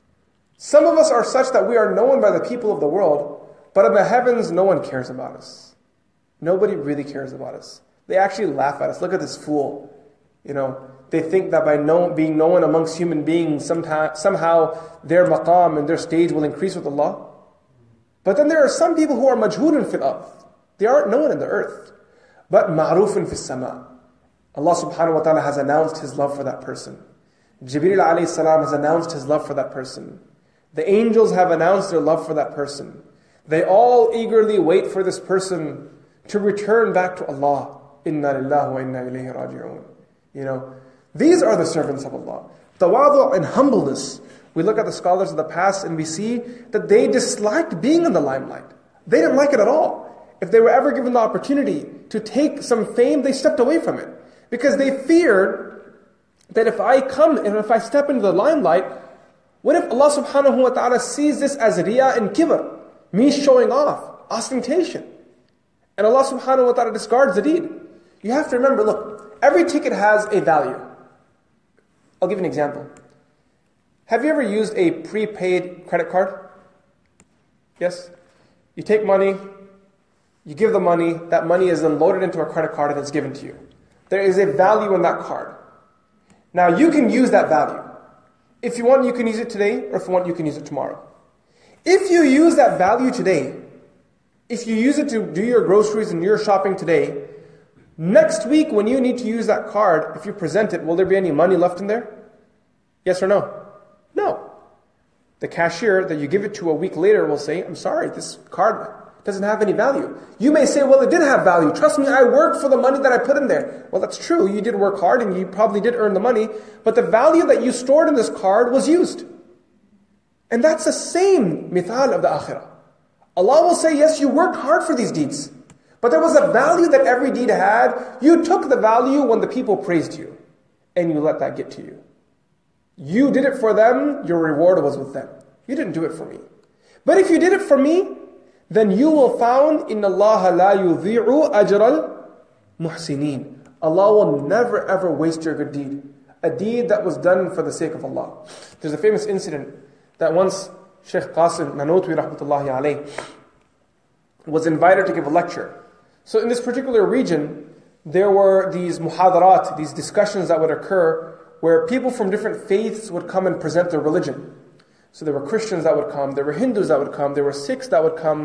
S2: Some of us are such that we are known by the people of the world, but in the heavens, no one cares about us. Nobody really cares about us. They actually laugh at us. Look at this fool. You know, they think that by being known amongst human beings, somehow their maqam and their stage will increase with Allah. But then there are some people who are majhulun fil ard. They aren't known in the earth. But ma'rufun fis sama'. Allah subhanahu wa ta'ala has announced His love for that person. Jibreel alayhi salam has announced his love for that person. The angels have announced their love for that person. They all eagerly wait for this person to return back to Allah. Inna lillahi wa inna ilayhi raji'un. You know, these are the servants of Allah. Tawadu' and humbleness. We look at the scholars of the past and we see that they disliked being in the limelight. They didn't like it at all. If they were ever given the opportunity to take some fame, they stepped away from it. Because they feared that if I come and if I step into the limelight, what if Allah subhanahu wa ta'ala sees this as riya and kibr, me showing off, ostentation. And Allah subhanahu wa ta'ala discards the deed. You have to remember, look, every ticket has a value. I'll give you an example. Have you ever used a prepaid credit card? Yes? You take money, you give the money, that money is then loaded into a credit card and it's given to you. There is a value in that card. Now you can use that value. If you want, you can use it today, or if you want, you can use it tomorrow. If you use that value today, if you use it to do your groceries and your shopping today, next week when you need to use that card, if you present it, will there be any money left in there? Yes or no? No. The cashier that you give it to a week later will say, I'm sorry, this card doesn't have any value. You may say, well, it did have value. Trust me, I worked for the money that I put in there. Well, that's true. You did work hard and you probably did earn the money, but the value that you stored in this card was used. And that's the same mithal of the akhirah. Allah will say, yes, you worked hard for these deeds, but there was a value that every deed had. You took the value when the people praised you, and you let that get to you. You did it for them, your reward was with them. You didn't do it for me. But if you did it for me, then you will find, إِنَّ اللَّهَ لَا يُضِيعُ أَجْرَ الْمُحْسِنِينَ. Allah will never ever waste your good deed. A deed that was done for the sake of Allah. There's a famous incident that once Shaykh Qasim Nanotwi rahmatullahi alayh was invited to give a lecture. So in this particular region, there were these muhadarat, these discussions that would occur where people from different faiths would come and present their religion. So there were Christians that would come, there were Hindus that would come, there were Sikhs that would come.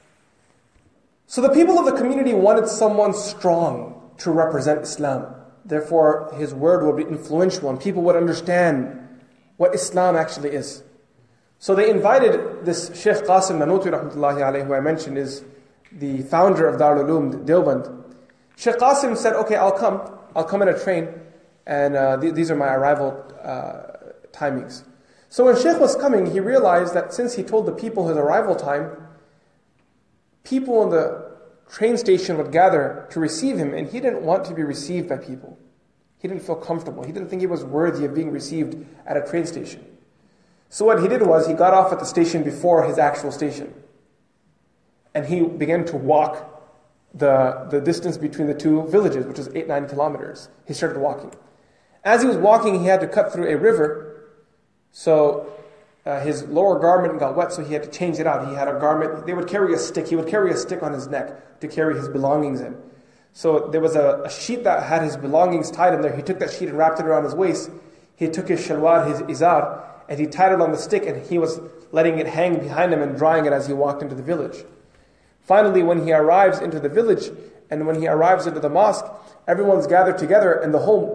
S2: So the people of the community wanted someone strong to represent Islam. Therefore, his word would be influential and people would understand what Islam actually is. So they invited this Shaykh Qasim Nanotwi rahmatullahi alayhi, who I mentioned is the founder of Darul Uloom Deoband. Shaykh Qasim said, okay, I'll come in a train, and these are my arrival timings. So when Shaykh was coming, he realized that since he told the people his arrival time, people in the train station would gather to receive him, and he didn't want to be received by people. He didn't feel comfortable. He didn't think he was worthy of being received at a train station. So what he did was, he got off at the station before his actual station. And he began to walk the distance between the two villages, which is 8-9 kilometers. He started walking. As he was walking, he had to cut through a river. So his lower garment got wet, so he had to change it out. He had a garment. They would carry a stick. He would carry a stick on his neck to carry his belongings in. So there was a sheet that had his belongings tied in there. He took that sheet and wrapped it around his waist. He took his shalwar, his izar, and he tied it on the stick, and he was letting it hang behind him and drying it as he walked into the village. Finally, when he arrives into the village, and when he arrives into the mosque, everyone's gathered together, and the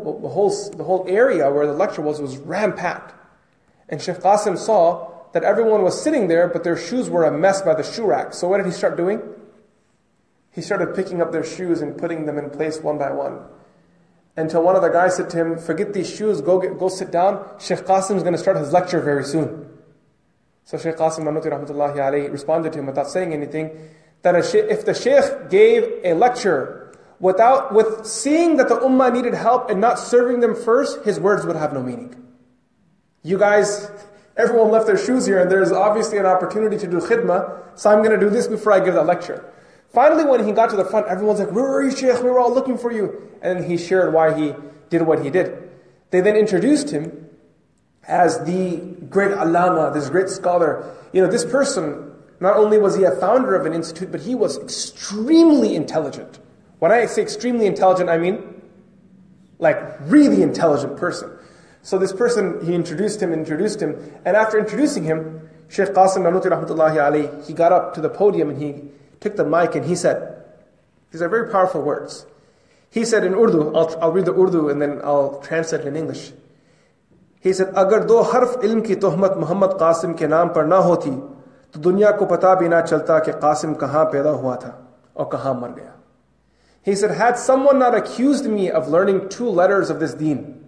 S2: whole area where the lecture was ram-packed. And Shaykh Qasim saw that everyone was sitting there, but their shoes were a mess by the shoe rack. So what did he start doing? He started picking up their shoes and putting them in place one by one. Until one of the guys said to him, forget these shoes, go sit down. Shaykh Qasim is going to start his lecture very soon. So Shaykh Qasim Nanotwi rahmatullahi alayhi responded to him without saying anything, that if the Shaykh gave a lecture with seeing that the ummah needed help and not serving them first, his words would have no meaning. You guys, everyone left their shoes here, and there's obviously an opportunity to do khidmah, so I'm going to do this before I give that lecture. Finally, when he got to the front, everyone's like, where are you, Shaykh? We were all looking for you. And then he shared why he did what he did. They then introduced him as the great allama, this great scholar. You know, this person, not only was he a founder of an institute, but he was extremely intelligent. When I say extremely intelligent, I mean like really intelligent person. So this person, he introduced him, and after introducing him, Shaykh Qasim Nanotwi rahmatullahi alayhi, he got up to the podium and he took the mic and he said, these are very powerful words. He said in Urdu, I'll read the Urdu and then I'll translate it in English. He said, Agar do harf ilm ki tuhmat Muhammad Qasim ke naam par na hoti, to dunya ko pata bhi na chalta ke Qasim kahan paida hua tha, aur kahan mar gaya. He said, had someone not accused me of learning 2 letters of this deen,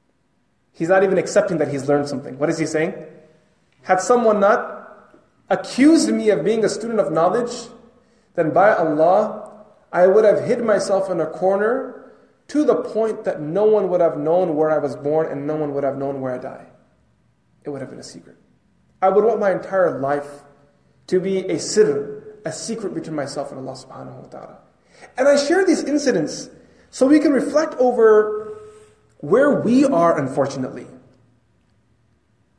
S2: he's not even accepting that he's learned something. What is he saying? Had someone not accused me of being a student of knowledge, then by Allah, I would have hid myself in a corner to the point that no one would have known where I was born and no one would have known where I die. It would have been a secret. I would want my entire life to be a sirr, a secret between myself and Allah subhanahu wa ta'ala. And I share these incidents so we can reflect over where we are, unfortunately.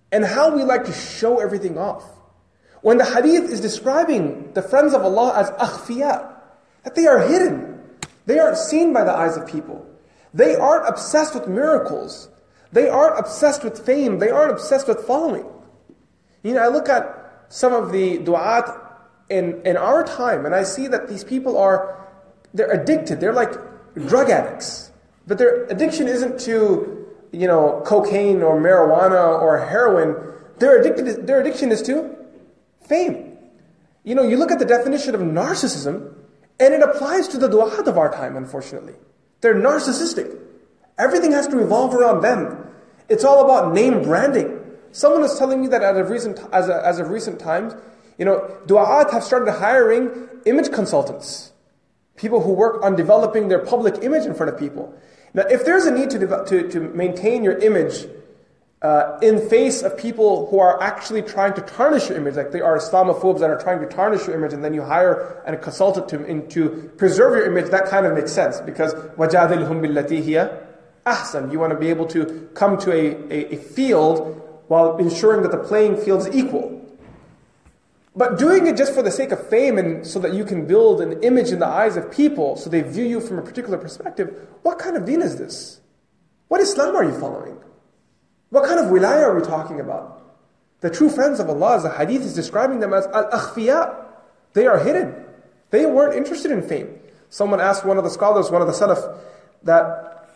S2: and how we like to show everything off. When the hadith is describing the friends of Allah as akhfiya, that they are hidden. They aren't seen by the eyes of people. They aren't obsessed with miracles. They aren't obsessed with fame. They aren't obsessed with following. I look at some of the du'at in our time, and I see that these people they're addicted. They're like drug addicts. But their addiction isn't to, cocaine or marijuana or heroin. Their addiction is to fame. You look at the definition of narcissism, and it applies to the du'at of our time, unfortunately. They're narcissistic. Everything has to revolve around them. It's all about name branding. Someone was telling me that as of recent times, du'at have started hiring image consultants. People who work on developing their public image in front of people. Now, if there's a need to maintain your image in face of people who are actually trying to tarnish your image, like they are Islamophobes that are trying to tarnish your image, and then you hire a consultant to preserve your image, that kind of makes sense. Because وَجَادِلْهُمْ بِالَّتِي هِيَ أَحْسَنُ. You want to be able to come to a field while ensuring that the playing field is equal. But doing it just for the sake of fame and so that you can build an image in the eyes of people so they view you from a particular perspective, what kind of deen is this? What Islam are you following? What kind of wilayah are we talking about? The true friends of Allah, as the hadith is describing them as al-akhfiya. They are hidden. They weren't interested in fame. Someone asked one of the scholars, one of the salaf, that,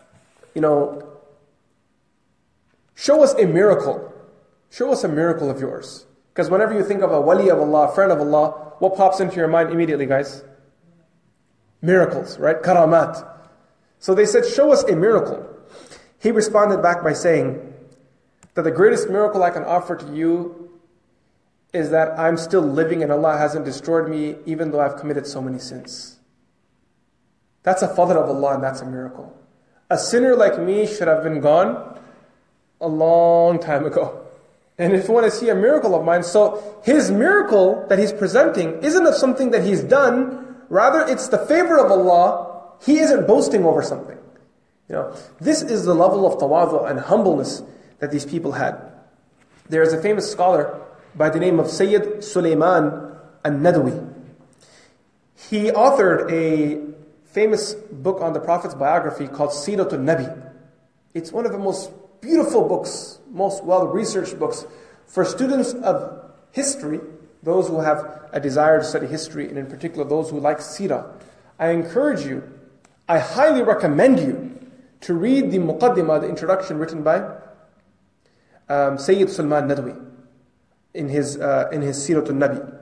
S2: show us a miracle. Show us a miracle of yours. Because whenever you think of a wali of Allah, a friend of Allah, what pops into your mind immediately, guys? Miracles, right? Karamat. So they said, show us a miracle. He responded back by saying that the greatest miracle I can offer to you is that I'm still living and Allah hasn't destroyed me even though I've committed so many sins. That's a fadl of Allah, and that's a miracle. A sinner like me should have been gone a long time ago. And if you want to see a miracle of mine, so his miracle that he's presenting isn't of something that he's done, rather it's the favor of Allah. He isn't boasting over something. This is the level of tawadu and humbleness that these people had. There is a famous scholar by the name of Sayyid Sulaiman al-Nadwi. He authored a famous book on the Prophet's biography called Siratul Nabi. It's one of the most beautiful books, most well-researched books for students of history, those who have a desire to study history, and in particular those who like seerah. I encourage you, I highly recommend you to read the muqaddimah, the introduction written by Sayyid Sulaiman Nadwi in his Siratul Nabi.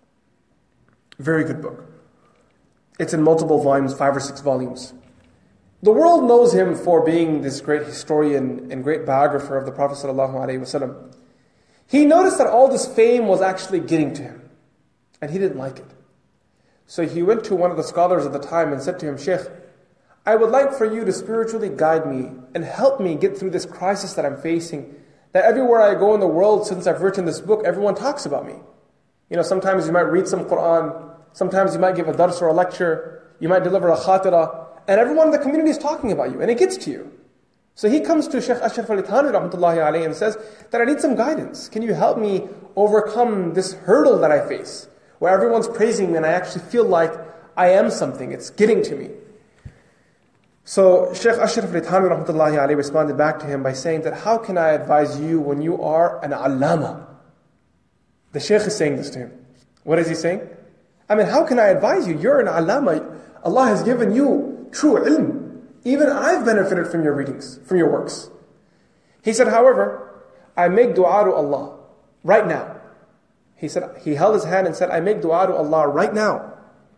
S2: Very good book. It's in multiple volumes, 5 or 6 volumes. The world knows him for being this great historian and great biographer of the Prophet ﷺ. He noticed that all this fame was actually getting to him, and he didn't like it. So he went to one of the scholars of the time and said to him, Sheikh, I would like for you to spiritually guide me and help me get through this crisis that I'm facing, that everywhere I go in the world since I've written this book, everyone talks about me. Sometimes you might read some Quran, sometimes you might give a dars or a lecture, you might deliver a khatira, and everyone in the community is talking about you, and it gets to you. So he comes to Shaykh Ashraf Ali Thanwi rahmatullahi alayhi and says that I need some guidance. Can you help me overcome this hurdle that I face, where everyone's praising me and I actually feel like I am something, it's getting to me. So Shaykh Ashraf Ali Thanwi rahmatullahi alayhi responded back to him by saying that, how can I advise you when you are an allama? The Shaykh is saying this to him. What is he saying? How can I advise you? You're an allama. Allah has given you true ilm. Even I've benefited from your readings, from your works. He said, however, I make dua to Allah right now. He said, he held his hand and said, I make dua to Allah right now.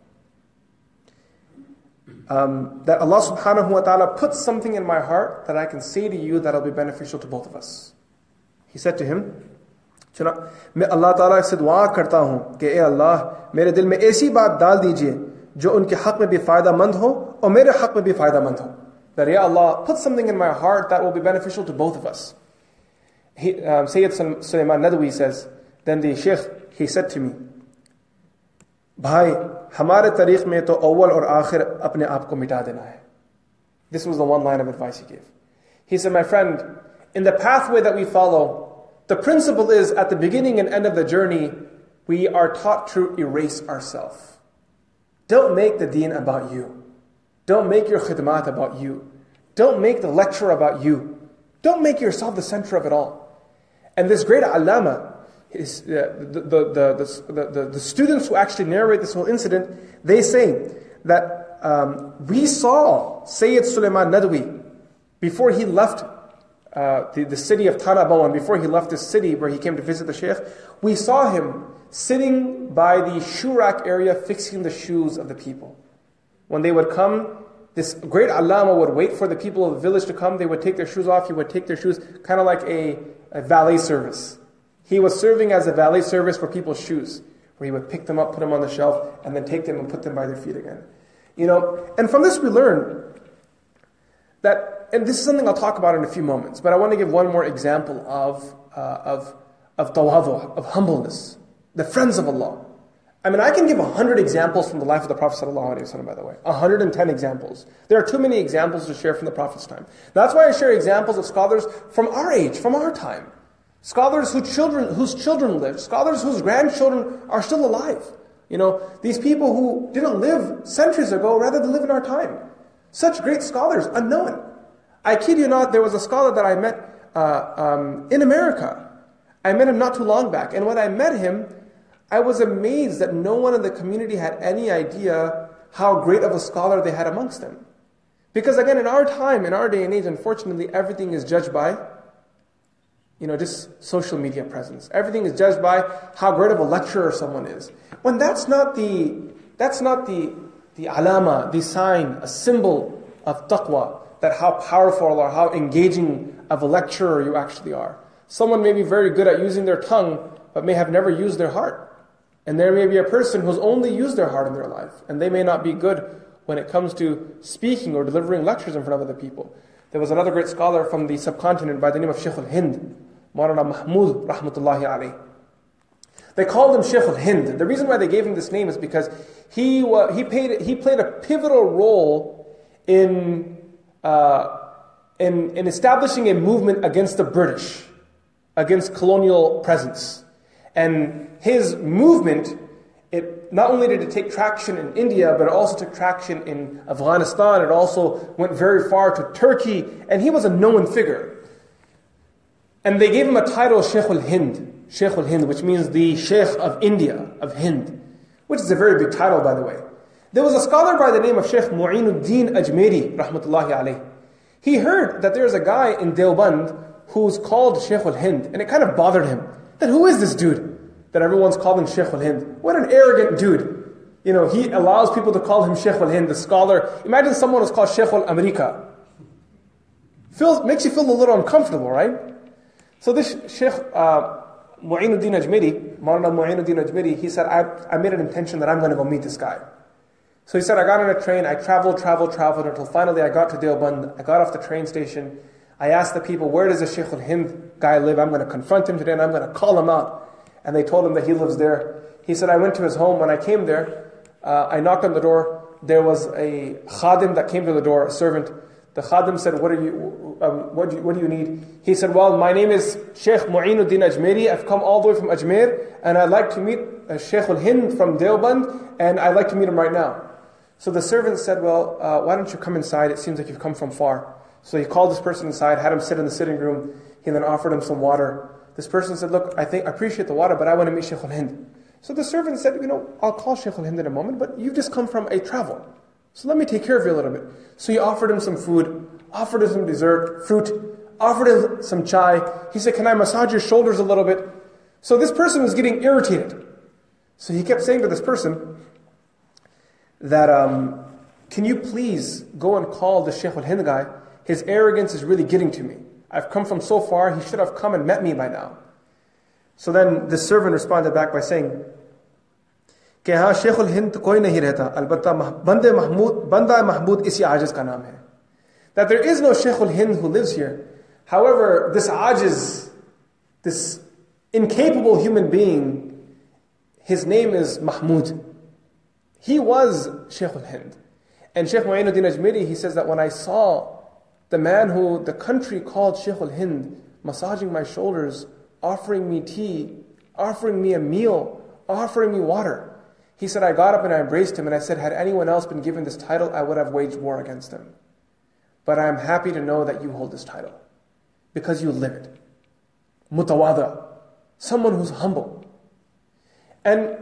S2: That Allah subhanahu wa ta'ala puts something in my heart that I can say to you that'll be beneficial to both of us. He said to him, मैं अल्लाह ताला से दुआ करता हूँ कि ए अल्लाह मेरे दिल में ऐसी बात डाल दीजिए जो उनके हक में भी फायदामंद हो और मेरे हक में भी फायदामंद हो. That, Ya Allah, put something in my heart that will be beneficial to both of us. Sayyid Sulaiman Nadwi says, then the Shaykh, he said to me, भाई हमारे तरीक़ में तो अव्वल और आखिर अपने आप को मिटा देना है. This was the one line of advice he gave. He said, my friend, in the pathway that we follow, The principle is, at the beginning and end of the journey, we are taught to erase ourselves. Don't make the deen about you. Don't make your khidmat about you. Don't make the lecture about you. Don't make yourself the center of it all. And this great allama, is, the students who actually narrate this whole incident, they say that we saw Sayyid Sulaiman Nadwi before he left the city of Tanabawan, before he left this city where he came to visit the Shaykh. We saw him sitting by the shurak area fixing the shoes of the people. When they would come, this great allama would wait for the people of the village to come. They would take their shoes off. He would take their shoes, kind of like a valet service. He was serving as a valet service for people's shoes, where he would pick them up, put them on the shelf, and then take them and put them by their feet again. And from this we learn that, and this is something I'll talk about in a few moments, but I want to give one more example of tawadu, of humbleness, the friends of Allah. I mean, I can give 100 examples from the life of the Prophet ﷺ, by the way. 110 examples. There are too many examples to share from the Prophet's time. That's why I share examples of scholars from our age, from our time. Scholars whose children lived, scholars whose grandchildren are still alive. These people who didn't live centuries ago, rather than live in our time. Such great scholars, unknown. I kid you not, there was a scholar that I met in America. I met him not too long back. And when I met him, I was amazed that no one in the community had any idea how great of a scholar they had amongst them. Because again, in our time, in our day and age, unfortunately, everything is judged by, just social media presence. Everything is judged by how great of a lecturer someone is. When that's not the alama, the sign, a symbol of taqwa, that how powerful or how engaging of a lecturer you actually are. Someone may be very good at using their tongue, but may have never used their heart. And there may be a person who's only used their heart in their life, and they may not be good when it comes to speaking or delivering lectures in front of other people. There was another great scholar from the subcontinent by the name of Shaykh al-Hind, Maulana Mahmud rahmatullahi alayh. They called him Shaykh al-Hind. The reason why they gave him this name is because he played a pivotal role in establishing a movement against the British, against colonial presence. And his movement, it not only did it take traction in India, but it also took traction in Afghanistan. It also went very far to Turkey, and he was a known figure. And they gave him a title, Shaykh al-Hind, which means the Shaykh of India, of Hind, which is a very big title, by the way. There was a scholar by the name of Shaykh Mu'inuddin Ajmeri, rahmatullahi alayh. He heard that there's a guy in Deoband who's called Shaykh al-Hind, and it kind of bothered him. That who is this dude that everyone's calling Shaykh al-Hind? What an arrogant dude. He allows people to call him Shaykh al-Hind, the scholar. Imagine someone who's called Shaykh al-America. Makes you feel a little uncomfortable, right? So this Shaykh Mu'inuddin Ajmeri, Maulana Mu'inuddin Ajmeri, he said, I made an intention that I'm going to go meet this guy. So he said, I got on a train, I traveled until finally I got to Deoband. I got off the train station. I asked the people, where does the Shaykh al-Hind guy live? I'm going to confront him today and I'm going to call him out. And they told him that he lives there. He said, I went to his home. When I came there, I knocked on the door. There was a khadim that came to the door, a servant. The khadim said, what do you need? He said, well, my name is Shaykh Mu'inuddin Ajmeri. I've come all the way from Ajmer, and I'd like to meet Shaykh al-Hind from Deoband, and I'd like to meet him right now. So the servant said, well, why don't you come inside? It seems like you've come from far. So he called this person inside, had him sit in the sitting room. He then offered him some water. This person said, look, I appreciate the water, but I want to meet Shaykh al-Hind. So the servant said, I'll call Shaykh al-Hind in a moment, but you've just come from a travel. So let me take care of you a little bit. So he offered him some food, offered him some dessert, fruit, offered him some chai. He said, can I massage your shoulders a little bit? So this person was getting irritated. So he kept saying to this person that, can you please go and call the Shaykh al-Hind guy? His arrogance is really getting to me. I've come from so far, he should have come and met me by now. So then the servant responded back by saying, कि हाँ Sheikh al-Hind कोई नहीं रहता, अलबत्ता बंदा महमूद इसी आजिज का नाम है. That there is no Shaykh al-Hind who lives here. However, this ajiz, this incapable human being, his name is Mahmud. He was Shaykh al-Hind. And Shaykh Mu'inuddin Ajmeri, he says that when I saw the man who the country called Shaykh al-Hind massaging my shoulders offering me tea, offering me a meal, offering me water. He said, I got up and I embraced him and I said, had anyone else been given this title, I would have waged war against him. But I am happy to know that you hold this title because you live it. Mutawada, someone who's humble. And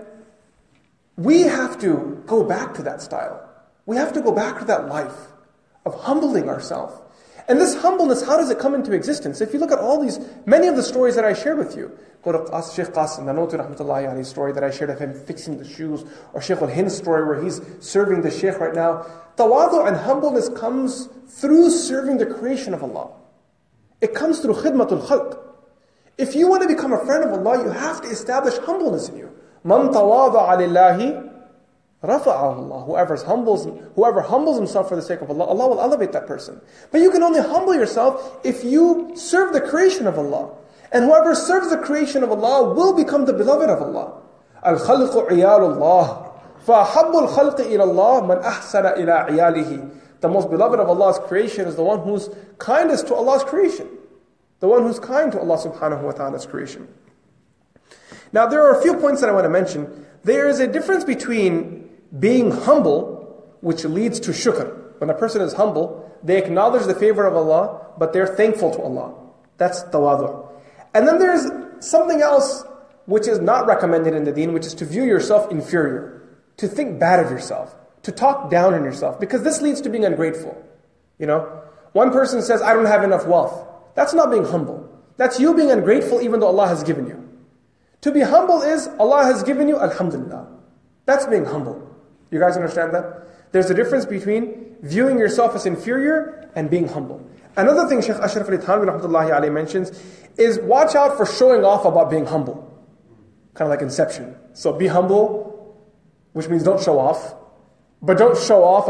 S2: we have to go back to that style. We have to go back to that life of humbling ourselves. And this humbleness, how does it come into existence? If you look at many of the stories that I shared with you, go to Shaykh Qasim Nanoti rahmatullahi alayhi's story that I shared of him fixing the shoes, or Shaykh al-Hind's story where he's serving the Shaykh right now. Tawadu and humbleness comes through serving the creation of Allah. It comes through khidmatul khalq. If you want to become a friend of Allah, you have to establish humbleness in you. Man tawada'a lillahi rafa'ahu Allah. Whoever humbles himself for the sake of Allah, Allah will elevate that person. But you can only humble yourself if you serve the creation of Allah. And whoever serves the creation of Allah will become the beloved of Allah. Al-khalqu iyalullah. فَأَحَبُّ الْخَلْقِ إِلَى اللَّهِ مَنْ أَحْسَنَ إِلَىٰ عِيَالِهِ. The most beloved of Allah's creation is the one who's kindest to Allah's creation. The one who's kind to Allah subhanahu wa ta'ala's creation. Now there are a few points that I want to mention. There is a difference between being humble, which leads to shukr. When a person is humble, they acknowledge the favor of Allah, but they're thankful to Allah. That's tawadu. And then there's something else which is not recommended in the deen, which is to view yourself inferior, to think bad of yourself, to talk down on yourself, because this leads to being ungrateful. One person says, I don't have enough wealth. That's not being humble. That's you being ungrateful even though Allah has given you. To be humble is, Allah has given you, alhamdulillah. That's being humble. You guys understand that? There's a difference between viewing yourself as inferior and being humble. Another thing Shaykh Ashraf Ali Thanwi rahmatullahi alayhi mentions is watch out for showing off about being humble. Kind of like Inception. So be humble, which means don't show off. But don't show off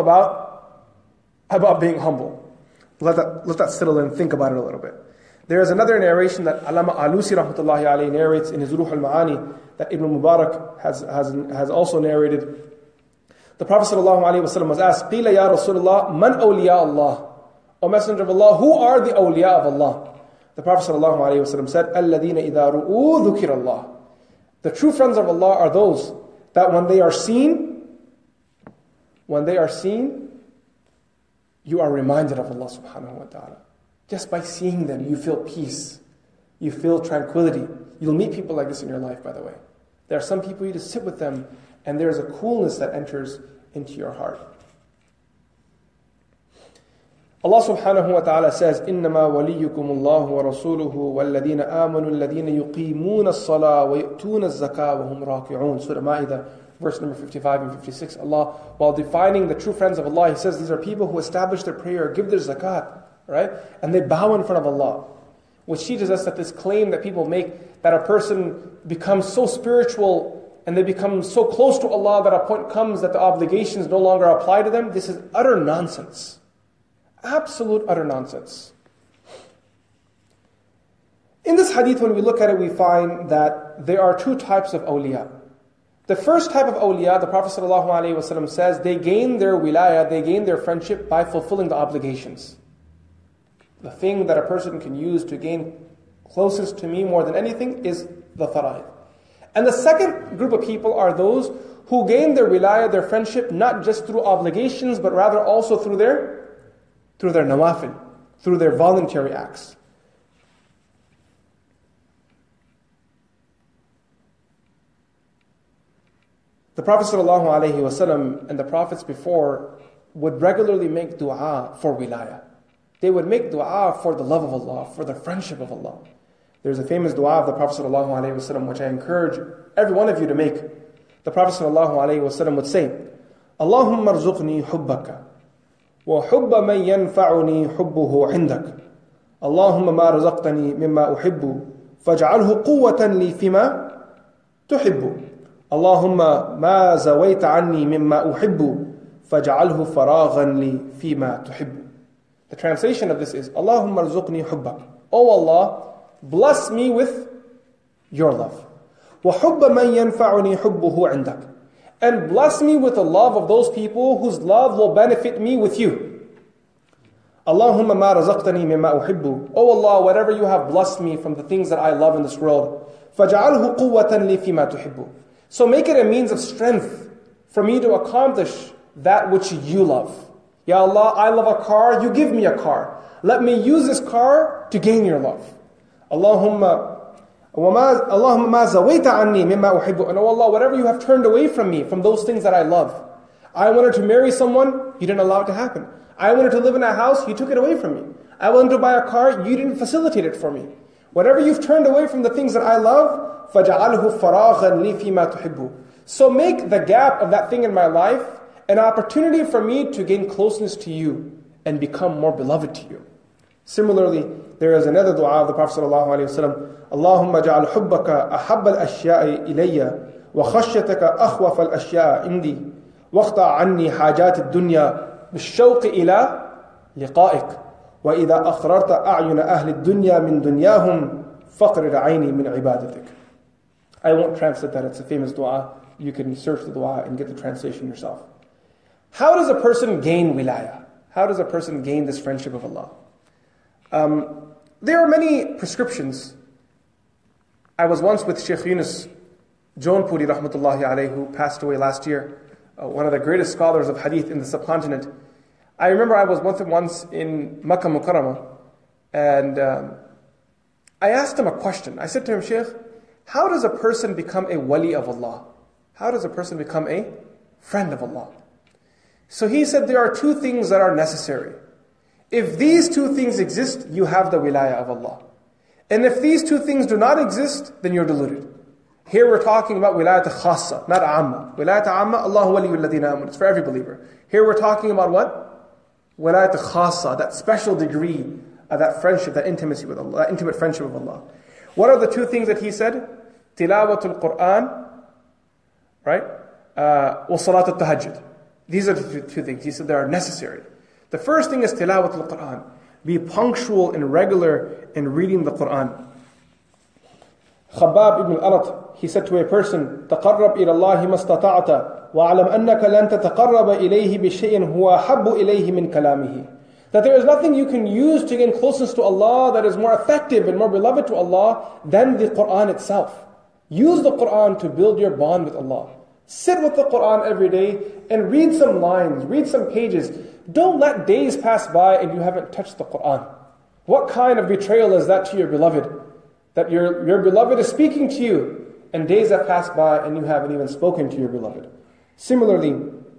S2: about being humble. Let that settle in, think about it a little bit. There is another narration that Allama Alusi rahmatullahi alayhi narrates in his Ruh al-Ma'ani that Ibn Mubarak has also narrated. The Prophet ﷺ was asked, Qila ya Rasulullah, man awliya Allah? O Messenger of Allah, who are the awliya of Allah? The Prophet ﷺ said, Alladhina idha ru'u dhukir Allah. The true friends of Allah are those that when they are seen, you are reminded of Allah subhanahu wa ta'ala. Just by seeing them, you feel peace. You feel tranquility. You'll meet people like this in your life, by the way. There are some people you just sit with them, and there's a coolness that enters into your heart. Allah subhanahu wa ta'ala says, إِنَّمَا وَلِيُّكُمُ اللَّهُ وَرَسُولُهُ وَالَّذِينَ آمَنُوا الَّذِينَ يُقِيمُونَ الصَّلَاةَ وَيُؤْتُونَ الزَّكَاةَ وَهُمْ رَاكِعُونَ Surah Ma'idah, verse number 55 and 56. Allah, while defining the true friends of Allah, He says these are people who establish their prayer, give their zakat, right? And they bow in front of Allah. Which teaches us that this claim that people make, that a person becomes so spiritual and they become so close to Allah that a point comes that the obligations no longer apply to them, this is utter nonsense. Absolute utter nonsense. In this hadith, when we look at it, we find that there are two types of awliya. The first type of awliya, the Prophet ﷺ says, they gain their wilayah, they gain their friendship by fulfilling the obligations. The thing that a person can use to gain closest to me more than anything is the fara'id. And the second group of people are those who gain their wilayah, their friendship, not just through obligations, but rather also through their nawafil, through their voluntary acts. The Prophet ﷺ and the Prophets before would regularly make dua for wilayah. They would make dua for the love of Allah, for the friendship of Allah. There's a famous dua of the Prophet ﷺ which I encourage every one of you to make. The Prophet ﷺ would say, Allahumma arzuqni hubbaka wa hubba man yanfa'uni hubbuhu indak. Allahumma ma razaqtani mimma uhibbu faj'alhu quwwatan li fima tuhibbu. Allahumma ma zawayta anni mimma uhibbu faj'alhu faraghan li fima tuhibbu. The translation of this is, Allahumma arzuqni hubbak. Oh Allah, bless me with your love. وَحُبَّ مَنْ يَنْفَعُنِي حُبُّهُ عِنْدَكَ. And bless me with the love of those people whose love will benefit me with you. Allahumma ma razaqtani mimma uhibbu. Oh Allah, whatever you have blessed me from the things that I love in this world, فَجَعَلْهُ قُوَّةً لِي فِي مَا تُحِبُّ. So make it a means of strength for me to accomplish that which you love. Ya Allah, I love a car, you give me a car. Let me use this car to gain your love. Allahumma ma zawayta anni mimma uhibbu. And oh Allah, whatever you have turned away from me, from those things that I love. I wanted to marry someone, you didn't allow it to happen. I wanted to live in a house, you took it away from me. I wanted to buy a car, you didn't facilitate it for me. Whatever you've turned away from the things that I love, فَجَعَلْهُ فَرَاغًا لِي فِي مَا تُحِبُّ. So make the gap of that thing in my life an opportunity for me to gain closeness to you and become more beloved to you. Similarly, there is another dua of the Prophet ﷺ, Allahumma ja'al hubbaka ahabba al-ashya'i ilayya wa khashyataka akhwaf al-ashya'i indi waqta' anni hajat ad-dunya bish-shawqi ila liqa'ik wa idha akhrarta a'yuna ahli ad-dunya min dunyahum faqrir 'ayni min ibadatik. I won't translate that, it's a famous dua. You can search the dua and get the translation yourself. How does a person gain wilayah? How does a person gain this friendship of Allah? There are many prescriptions. I was once with Sheikh Yunus Jaunpuri rahmatullahi alayhi, who passed away last year, one of the greatest scholars of hadith in the subcontinent. I remember I was with him once in Makkah Mukarramah, and I asked him a question. I said to him, Sheikh, how does a person become a wali of Allah? How does a person become a friend of Allah? So he said there are two things that are necessary. If these two things exist, you have the wilayah of Allah. And if these two things do not exist, then you're deluded. Here we're talking about wilayat khassa, not amma. Wilayat amma, Allahu waliyul ladina amanu. It's for every believer. Here we're talking about what? Wilayat khassa, that special degree of that friendship, that intimacy with Allah, that intimate friendship of Allah. What are the two things that he said? Tilawatul Quran, right? Wa salatul tahajjud. These are the two things. He said they are necessary. The first thing is tilawatul Quran. Be punctual and regular in reading the Quran. Khabbab ibn al-Arat, he said to a person, تَقَرَّبْ إِلَى اللَّهِ مَا اسْتَطَعْتَ وَاعْلَمْ أَنَّكَ لَن تَتَقَرَّبَ إِلَيْهِ بِشَيْءٍ هُوَ أَحَبُّ إِلَيْهِ مِنْ كَلَامِهِ. That there is nothing you can use to gain closeness to Allah that is more effective and more beloved to Allah than the Quran itself. Use the Quran to build your bond with Allah. Sit with the Quran every day and read some lines, read some pages. Don't let days pass by and you haven't touched the Quran. What kind of betrayal is that to your beloved? That your beloved is speaking to you and days have passed by and you haven't even spoken to your beloved. Similarly,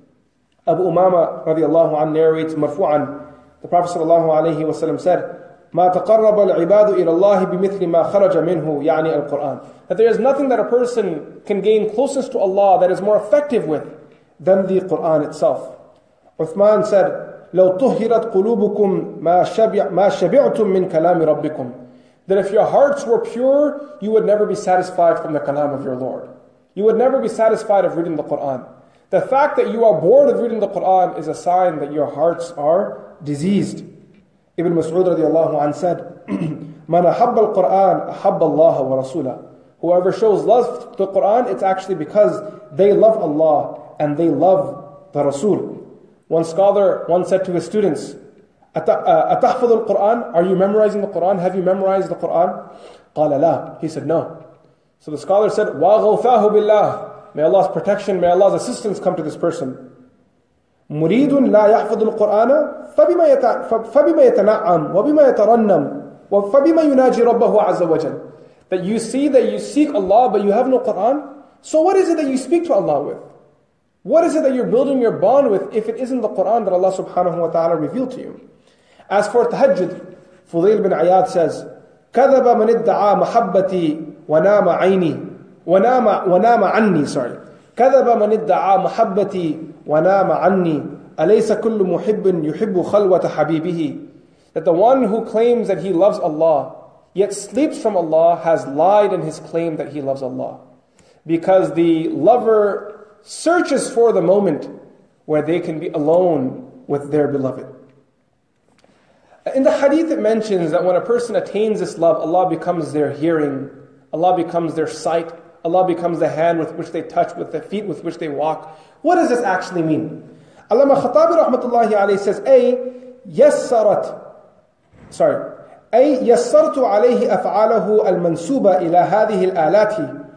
S2: Abu Umama radiallahu anhu narrates marfu'an, the Prophet sallallahu alayhi wa sallam said, مَا تَقَرَّبَ الْعِبَادُ إِلَى اللَّهِ بِمِثْلِ مَا خَرَجَ مِنْهُ يَعْنِي الْقُرْآنِ. That there is nothing that a person can gain closeness to Allah that is more effective with than the Quran itself. Uthman said, لَوْ طُهِّرَتْ قُلُوبُكُمْ مَا شَبِعْتُم مِّن كَلَامِ رَبِّكُمْ. That if your hearts were pure, you would never be satisfied from the kalam of your Lord. You would never be satisfied of reading the Quran. The fact that you are bored of reading the Quran is a sign that your hearts are diseased. Ibn Mas'ud radiallahu anh said, مَنْ أَحَبَّ الْقُرْآنَ أَحَبَّ اللَّهَ وَرَسُولَهُ. Whoever shows love to the Quran, it's actually because they love Allah and they love the Rasul. One scholar once said to his students, أَتَحْفَظُ الْقُرْآنَ? Are you memorizing the Quran? Have you memorized the Quran? قَالَ لَا. He said, no. So the scholar said, وَغَوْثَاهُ بِاللَّهِ. May Allah's protection, may Allah's assistance come to this person. مُرِيدٌ لَا يَحْفَظُ الْقُرْآنَ فَبِمَا يَتَنَعَّمْ وَبِمَا يَتَرَنَّمْ وَفَبِمَا يُنَاجِي رَبَّهُ عَزَّ وَجَلَ. That you see that you seek Allah but you have no Quran. So what is it that you speak to Allah with? What is it that you're building your bond with if it isn't the Quran that Allah subhanahu wa ta'ala revealed to you? As for tahajjud, Fudayl bin Ayad says, كَذَبَ مَنِ ادَّعَى مَحَبَّتِي وَنَامَ عَيْنِي وَنَامَ عَنِّي كَذَبَ مَنِ ادَّعَى مَحَبَّتِي وَنَامَ عَنِّي أَلَيْسَ كُلُّ مُحِبٍّ يُحِبُّ خَلْوَةَ حَبِيبِهِ. That the one who claims that he loves Allah, yet sleeps from Allah, has lied in his claim that he loves Allah. Because the lover searches for the moment where they can be alone with their beloved. In the hadith it mentions that when a person attains this love, Allah becomes their hearing, Allah becomes their sight, Allah becomes the hand with which they touch, with the feet with which they walk. What does this actually mean? Allama Khattabi rahmatullahi alayhi says, يَسَّرَتْ أي يسرت عليه أفعاله المنسوبة إلى هذه الآلات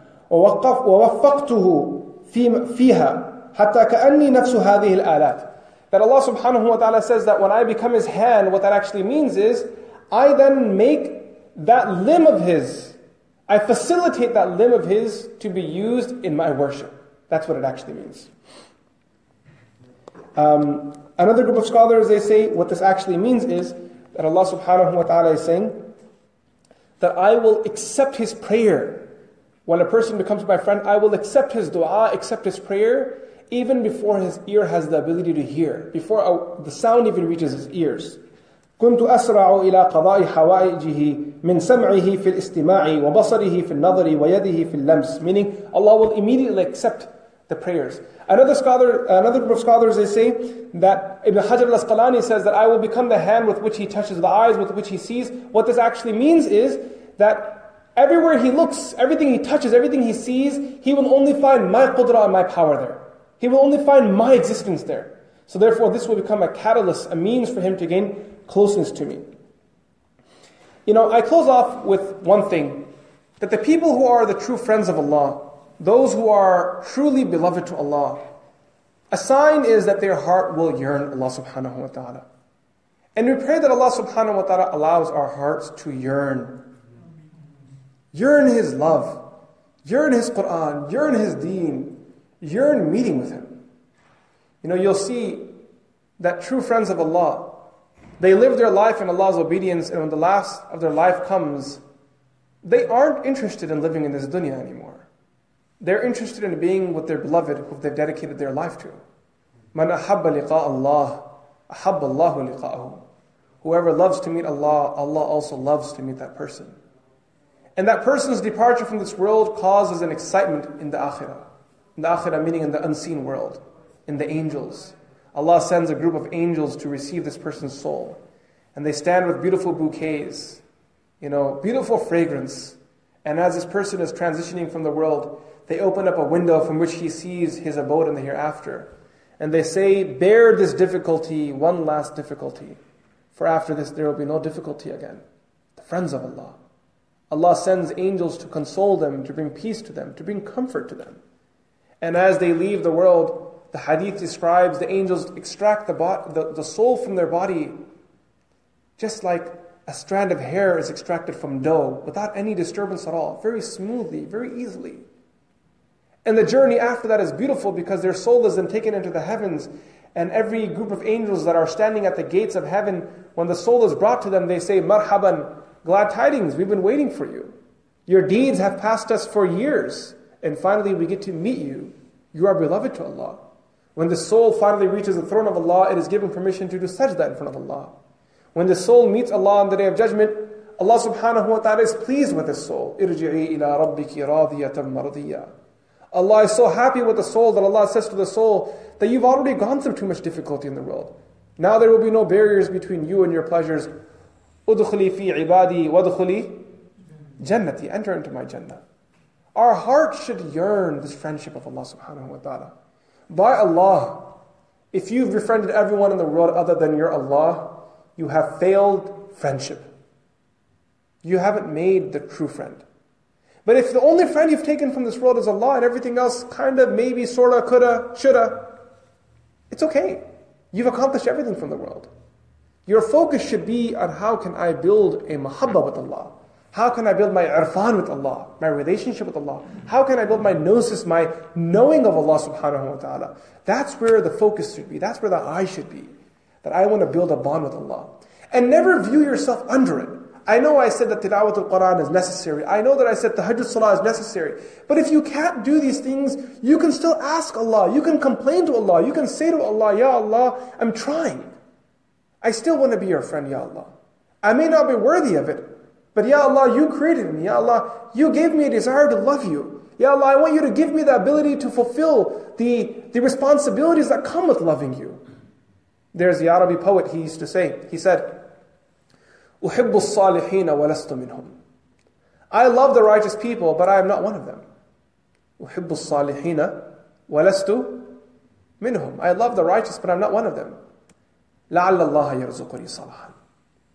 S2: ووفقته فيها حتى كأني نفس هذه الآلات. That Allah subhanahu wa ta'ala says that when I become His hand, what that actually means is, I then make that limb of His, I facilitate that limb of His to be used in my worship. That's what it actually means. Another group of scholars, they say what this actually means is that Allah subhanahu wa ta'ala is saying that I will accept his prayer. When a person becomes my friend, I will accept his dua, accept his prayer, even before his ear has the ability to hear, before the sound even reaches his ears. كنت أسرع إلى قضاء حوائجه من سمعه في الاستماع وبصره في النظر ويده في اللمس. Meaning, Allah will immediately accept the prayers. Another group of scholars, they say that Ibn Hajar al-Asqalani says that I will become the hand with which he touches, the eyes with which he sees. What this actually means is that everywhere he looks, everything he touches, everything he sees, he will only find my qudra and my power there. He will only find my existence there. So therefore this will become a catalyst, a means for him to gain closeness to me. I close off with one thing, that the people who are the true friends of Allah, those who are truly beloved to Allah, a sign is that their heart will yearn Allah subhanahu wa ta'ala. And we pray that Allah subhanahu wa ta'ala allows our hearts to yearn. Yearn His love, yearn His Quran, yearn His deen, yearn meeting with Him. You'll see that true friends of Allah, they live their life in Allah's obedience, and when the last of their life comes, they aren't interested in living in this dunya anymore. They're interested in being with their beloved who they've dedicated their life to. Man ahabba liqa Allah, ahabba Allahu liqa'ahu. Whoever loves to meet Allah, Allah also loves to meet that person. And that person's departure from this world causes an excitement in the akhirah. In the akhirah meaning in the unseen world, in the angels. Allah sends a group of angels to receive this person's soul. And they stand with beautiful bouquets, beautiful fragrance. And as this person is transitioning from the world, they open up a window from which he sees his abode in the hereafter. And they say, bear this difficulty, one last difficulty. For after this there will be no difficulty again. The friends of Allah. Allah sends angels to console them, to bring peace to them, to bring comfort to them. And as they leave the world, the hadith describes the angels extract the soul from their body, just like a strand of hair is extracted from dough, without any disturbance at all, very smoothly, very easily. And the journey after that is beautiful because their soul is then taken into the heavens, and every group of angels that are standing at the gates of heaven, when the soul is brought to them, they say, Marhaban, glad tidings, we've been waiting for you. Your deeds have passed us for years, and finally we get to meet you. You are beloved to Allah. When the soul finally reaches the throne of Allah, it is given permission to do sajda in front of Allah. When the soul meets Allah on the Day of Judgment, Allah subhanahu wa ta'ala is pleased with his soul. Irji'i ila rabbiki radiyatan mardiyya. Allah is so happy with the soul that Allah says to the soul that you've already gone through too much difficulty in the world. Now there will be no barriers between you and your pleasures. Udkhuli fi ibadi wadkhuli jannati. Enter into my Jannah. Our heart should yearn this friendship of Allah subhanahu wa ta'ala. By Allah, if you've befriended everyone in the world other than your Allah, you have failed friendship. You haven't made the true friend. But if the only friend you've taken from this world is Allah and everything else kind of, maybe, sorta, coulda, shoulda, it's okay. You've accomplished everything from the world. Your focus should be on how can I build a mahabba with Allah? How can I build my irfan with Allah, my relationship with Allah? How can I build my gnosis, my knowing of Allah subhanahu wa ta'ala? That's where the focus should be. That's where the eye should be. That I want to build a bond with Allah. And never view yourself under it. I know I said that tilawatul Quran is necessary. I know that I said tahajjud salah is necessary. But if you can't do these things, you can still ask Allah. You can complain to Allah. You can say to Allah, Ya Allah, I'm trying. I still want to be your friend, Ya Allah. I may not be worthy of it, but Ya Allah, you created me. Ya Allah, you gave me a desire to love you. Ya Allah, I want you to give me the ability to fulfill the responsibilities that come with loving you. There's the Arabic poet, he used to say, he said, أُحِبُّ الصَّالِحِينَ وَلَسْتُ مِنْهُمْ. I love the righteous people, but I am not one of them. أُحِبُّ الصَّالِحِينَ وَلَسْتُ مِنْهُمْ. I love the righteous, but I'm not one of them. لَعَلَّ اللَّهَ يَرْزُقُنِي صَلَحًا.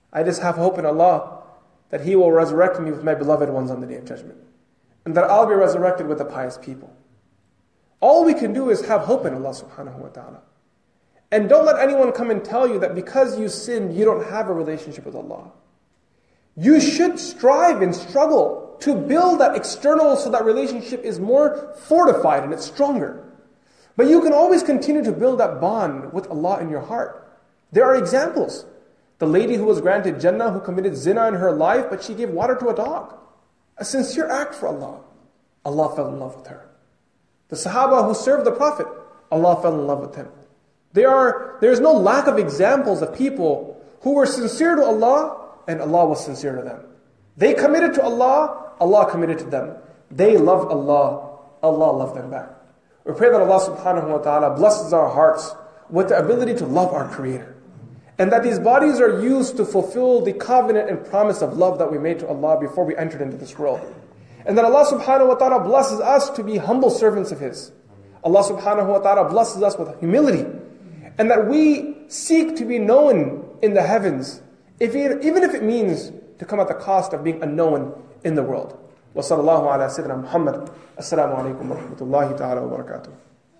S2: I just have hope in Allah that He will resurrect me with my beloved ones on the Day of Judgment. And that I'll be resurrected with the pious people. All we can do is have hope in Allah subhanahu wa ta'ala. And don't let anyone come and tell you that because you sinned, you don't have a relationship with Allah. You should strive and struggle to build that external so that relationship is more fortified and it's stronger. But you can always continue to build that bond with Allah in your heart. There are examples. The lady who was granted Jannah, who committed zina in her life, but she gave water to a dog. A sincere act for Allah. Allah fell in love with her. The Sahaba who served the Prophet, Allah fell in love with him. There is no lack of examples of people who were sincere to Allah and Allah was sincere to them. They committed to Allah, Allah committed to them. They loved Allah, Allah loved them back. We pray that Allah subhanahu wa ta'ala blesses our hearts with the ability to love our Creator. And that these bodies are used to fulfill the covenant and promise of love that we made to Allah before we entered into this world. And that Allah subhanahu wa ta'ala blesses us to be humble servants of His. Allah subhanahu wa ta'ala blesses us with humility. And that we seek to be known in the heavens, even if it means to come at the cost of being unknown in the world. Wa sallallahu ala sayyidina Muhammad. Assalamu alaikum wa rahmatullahi ta'ala wa barakatuh.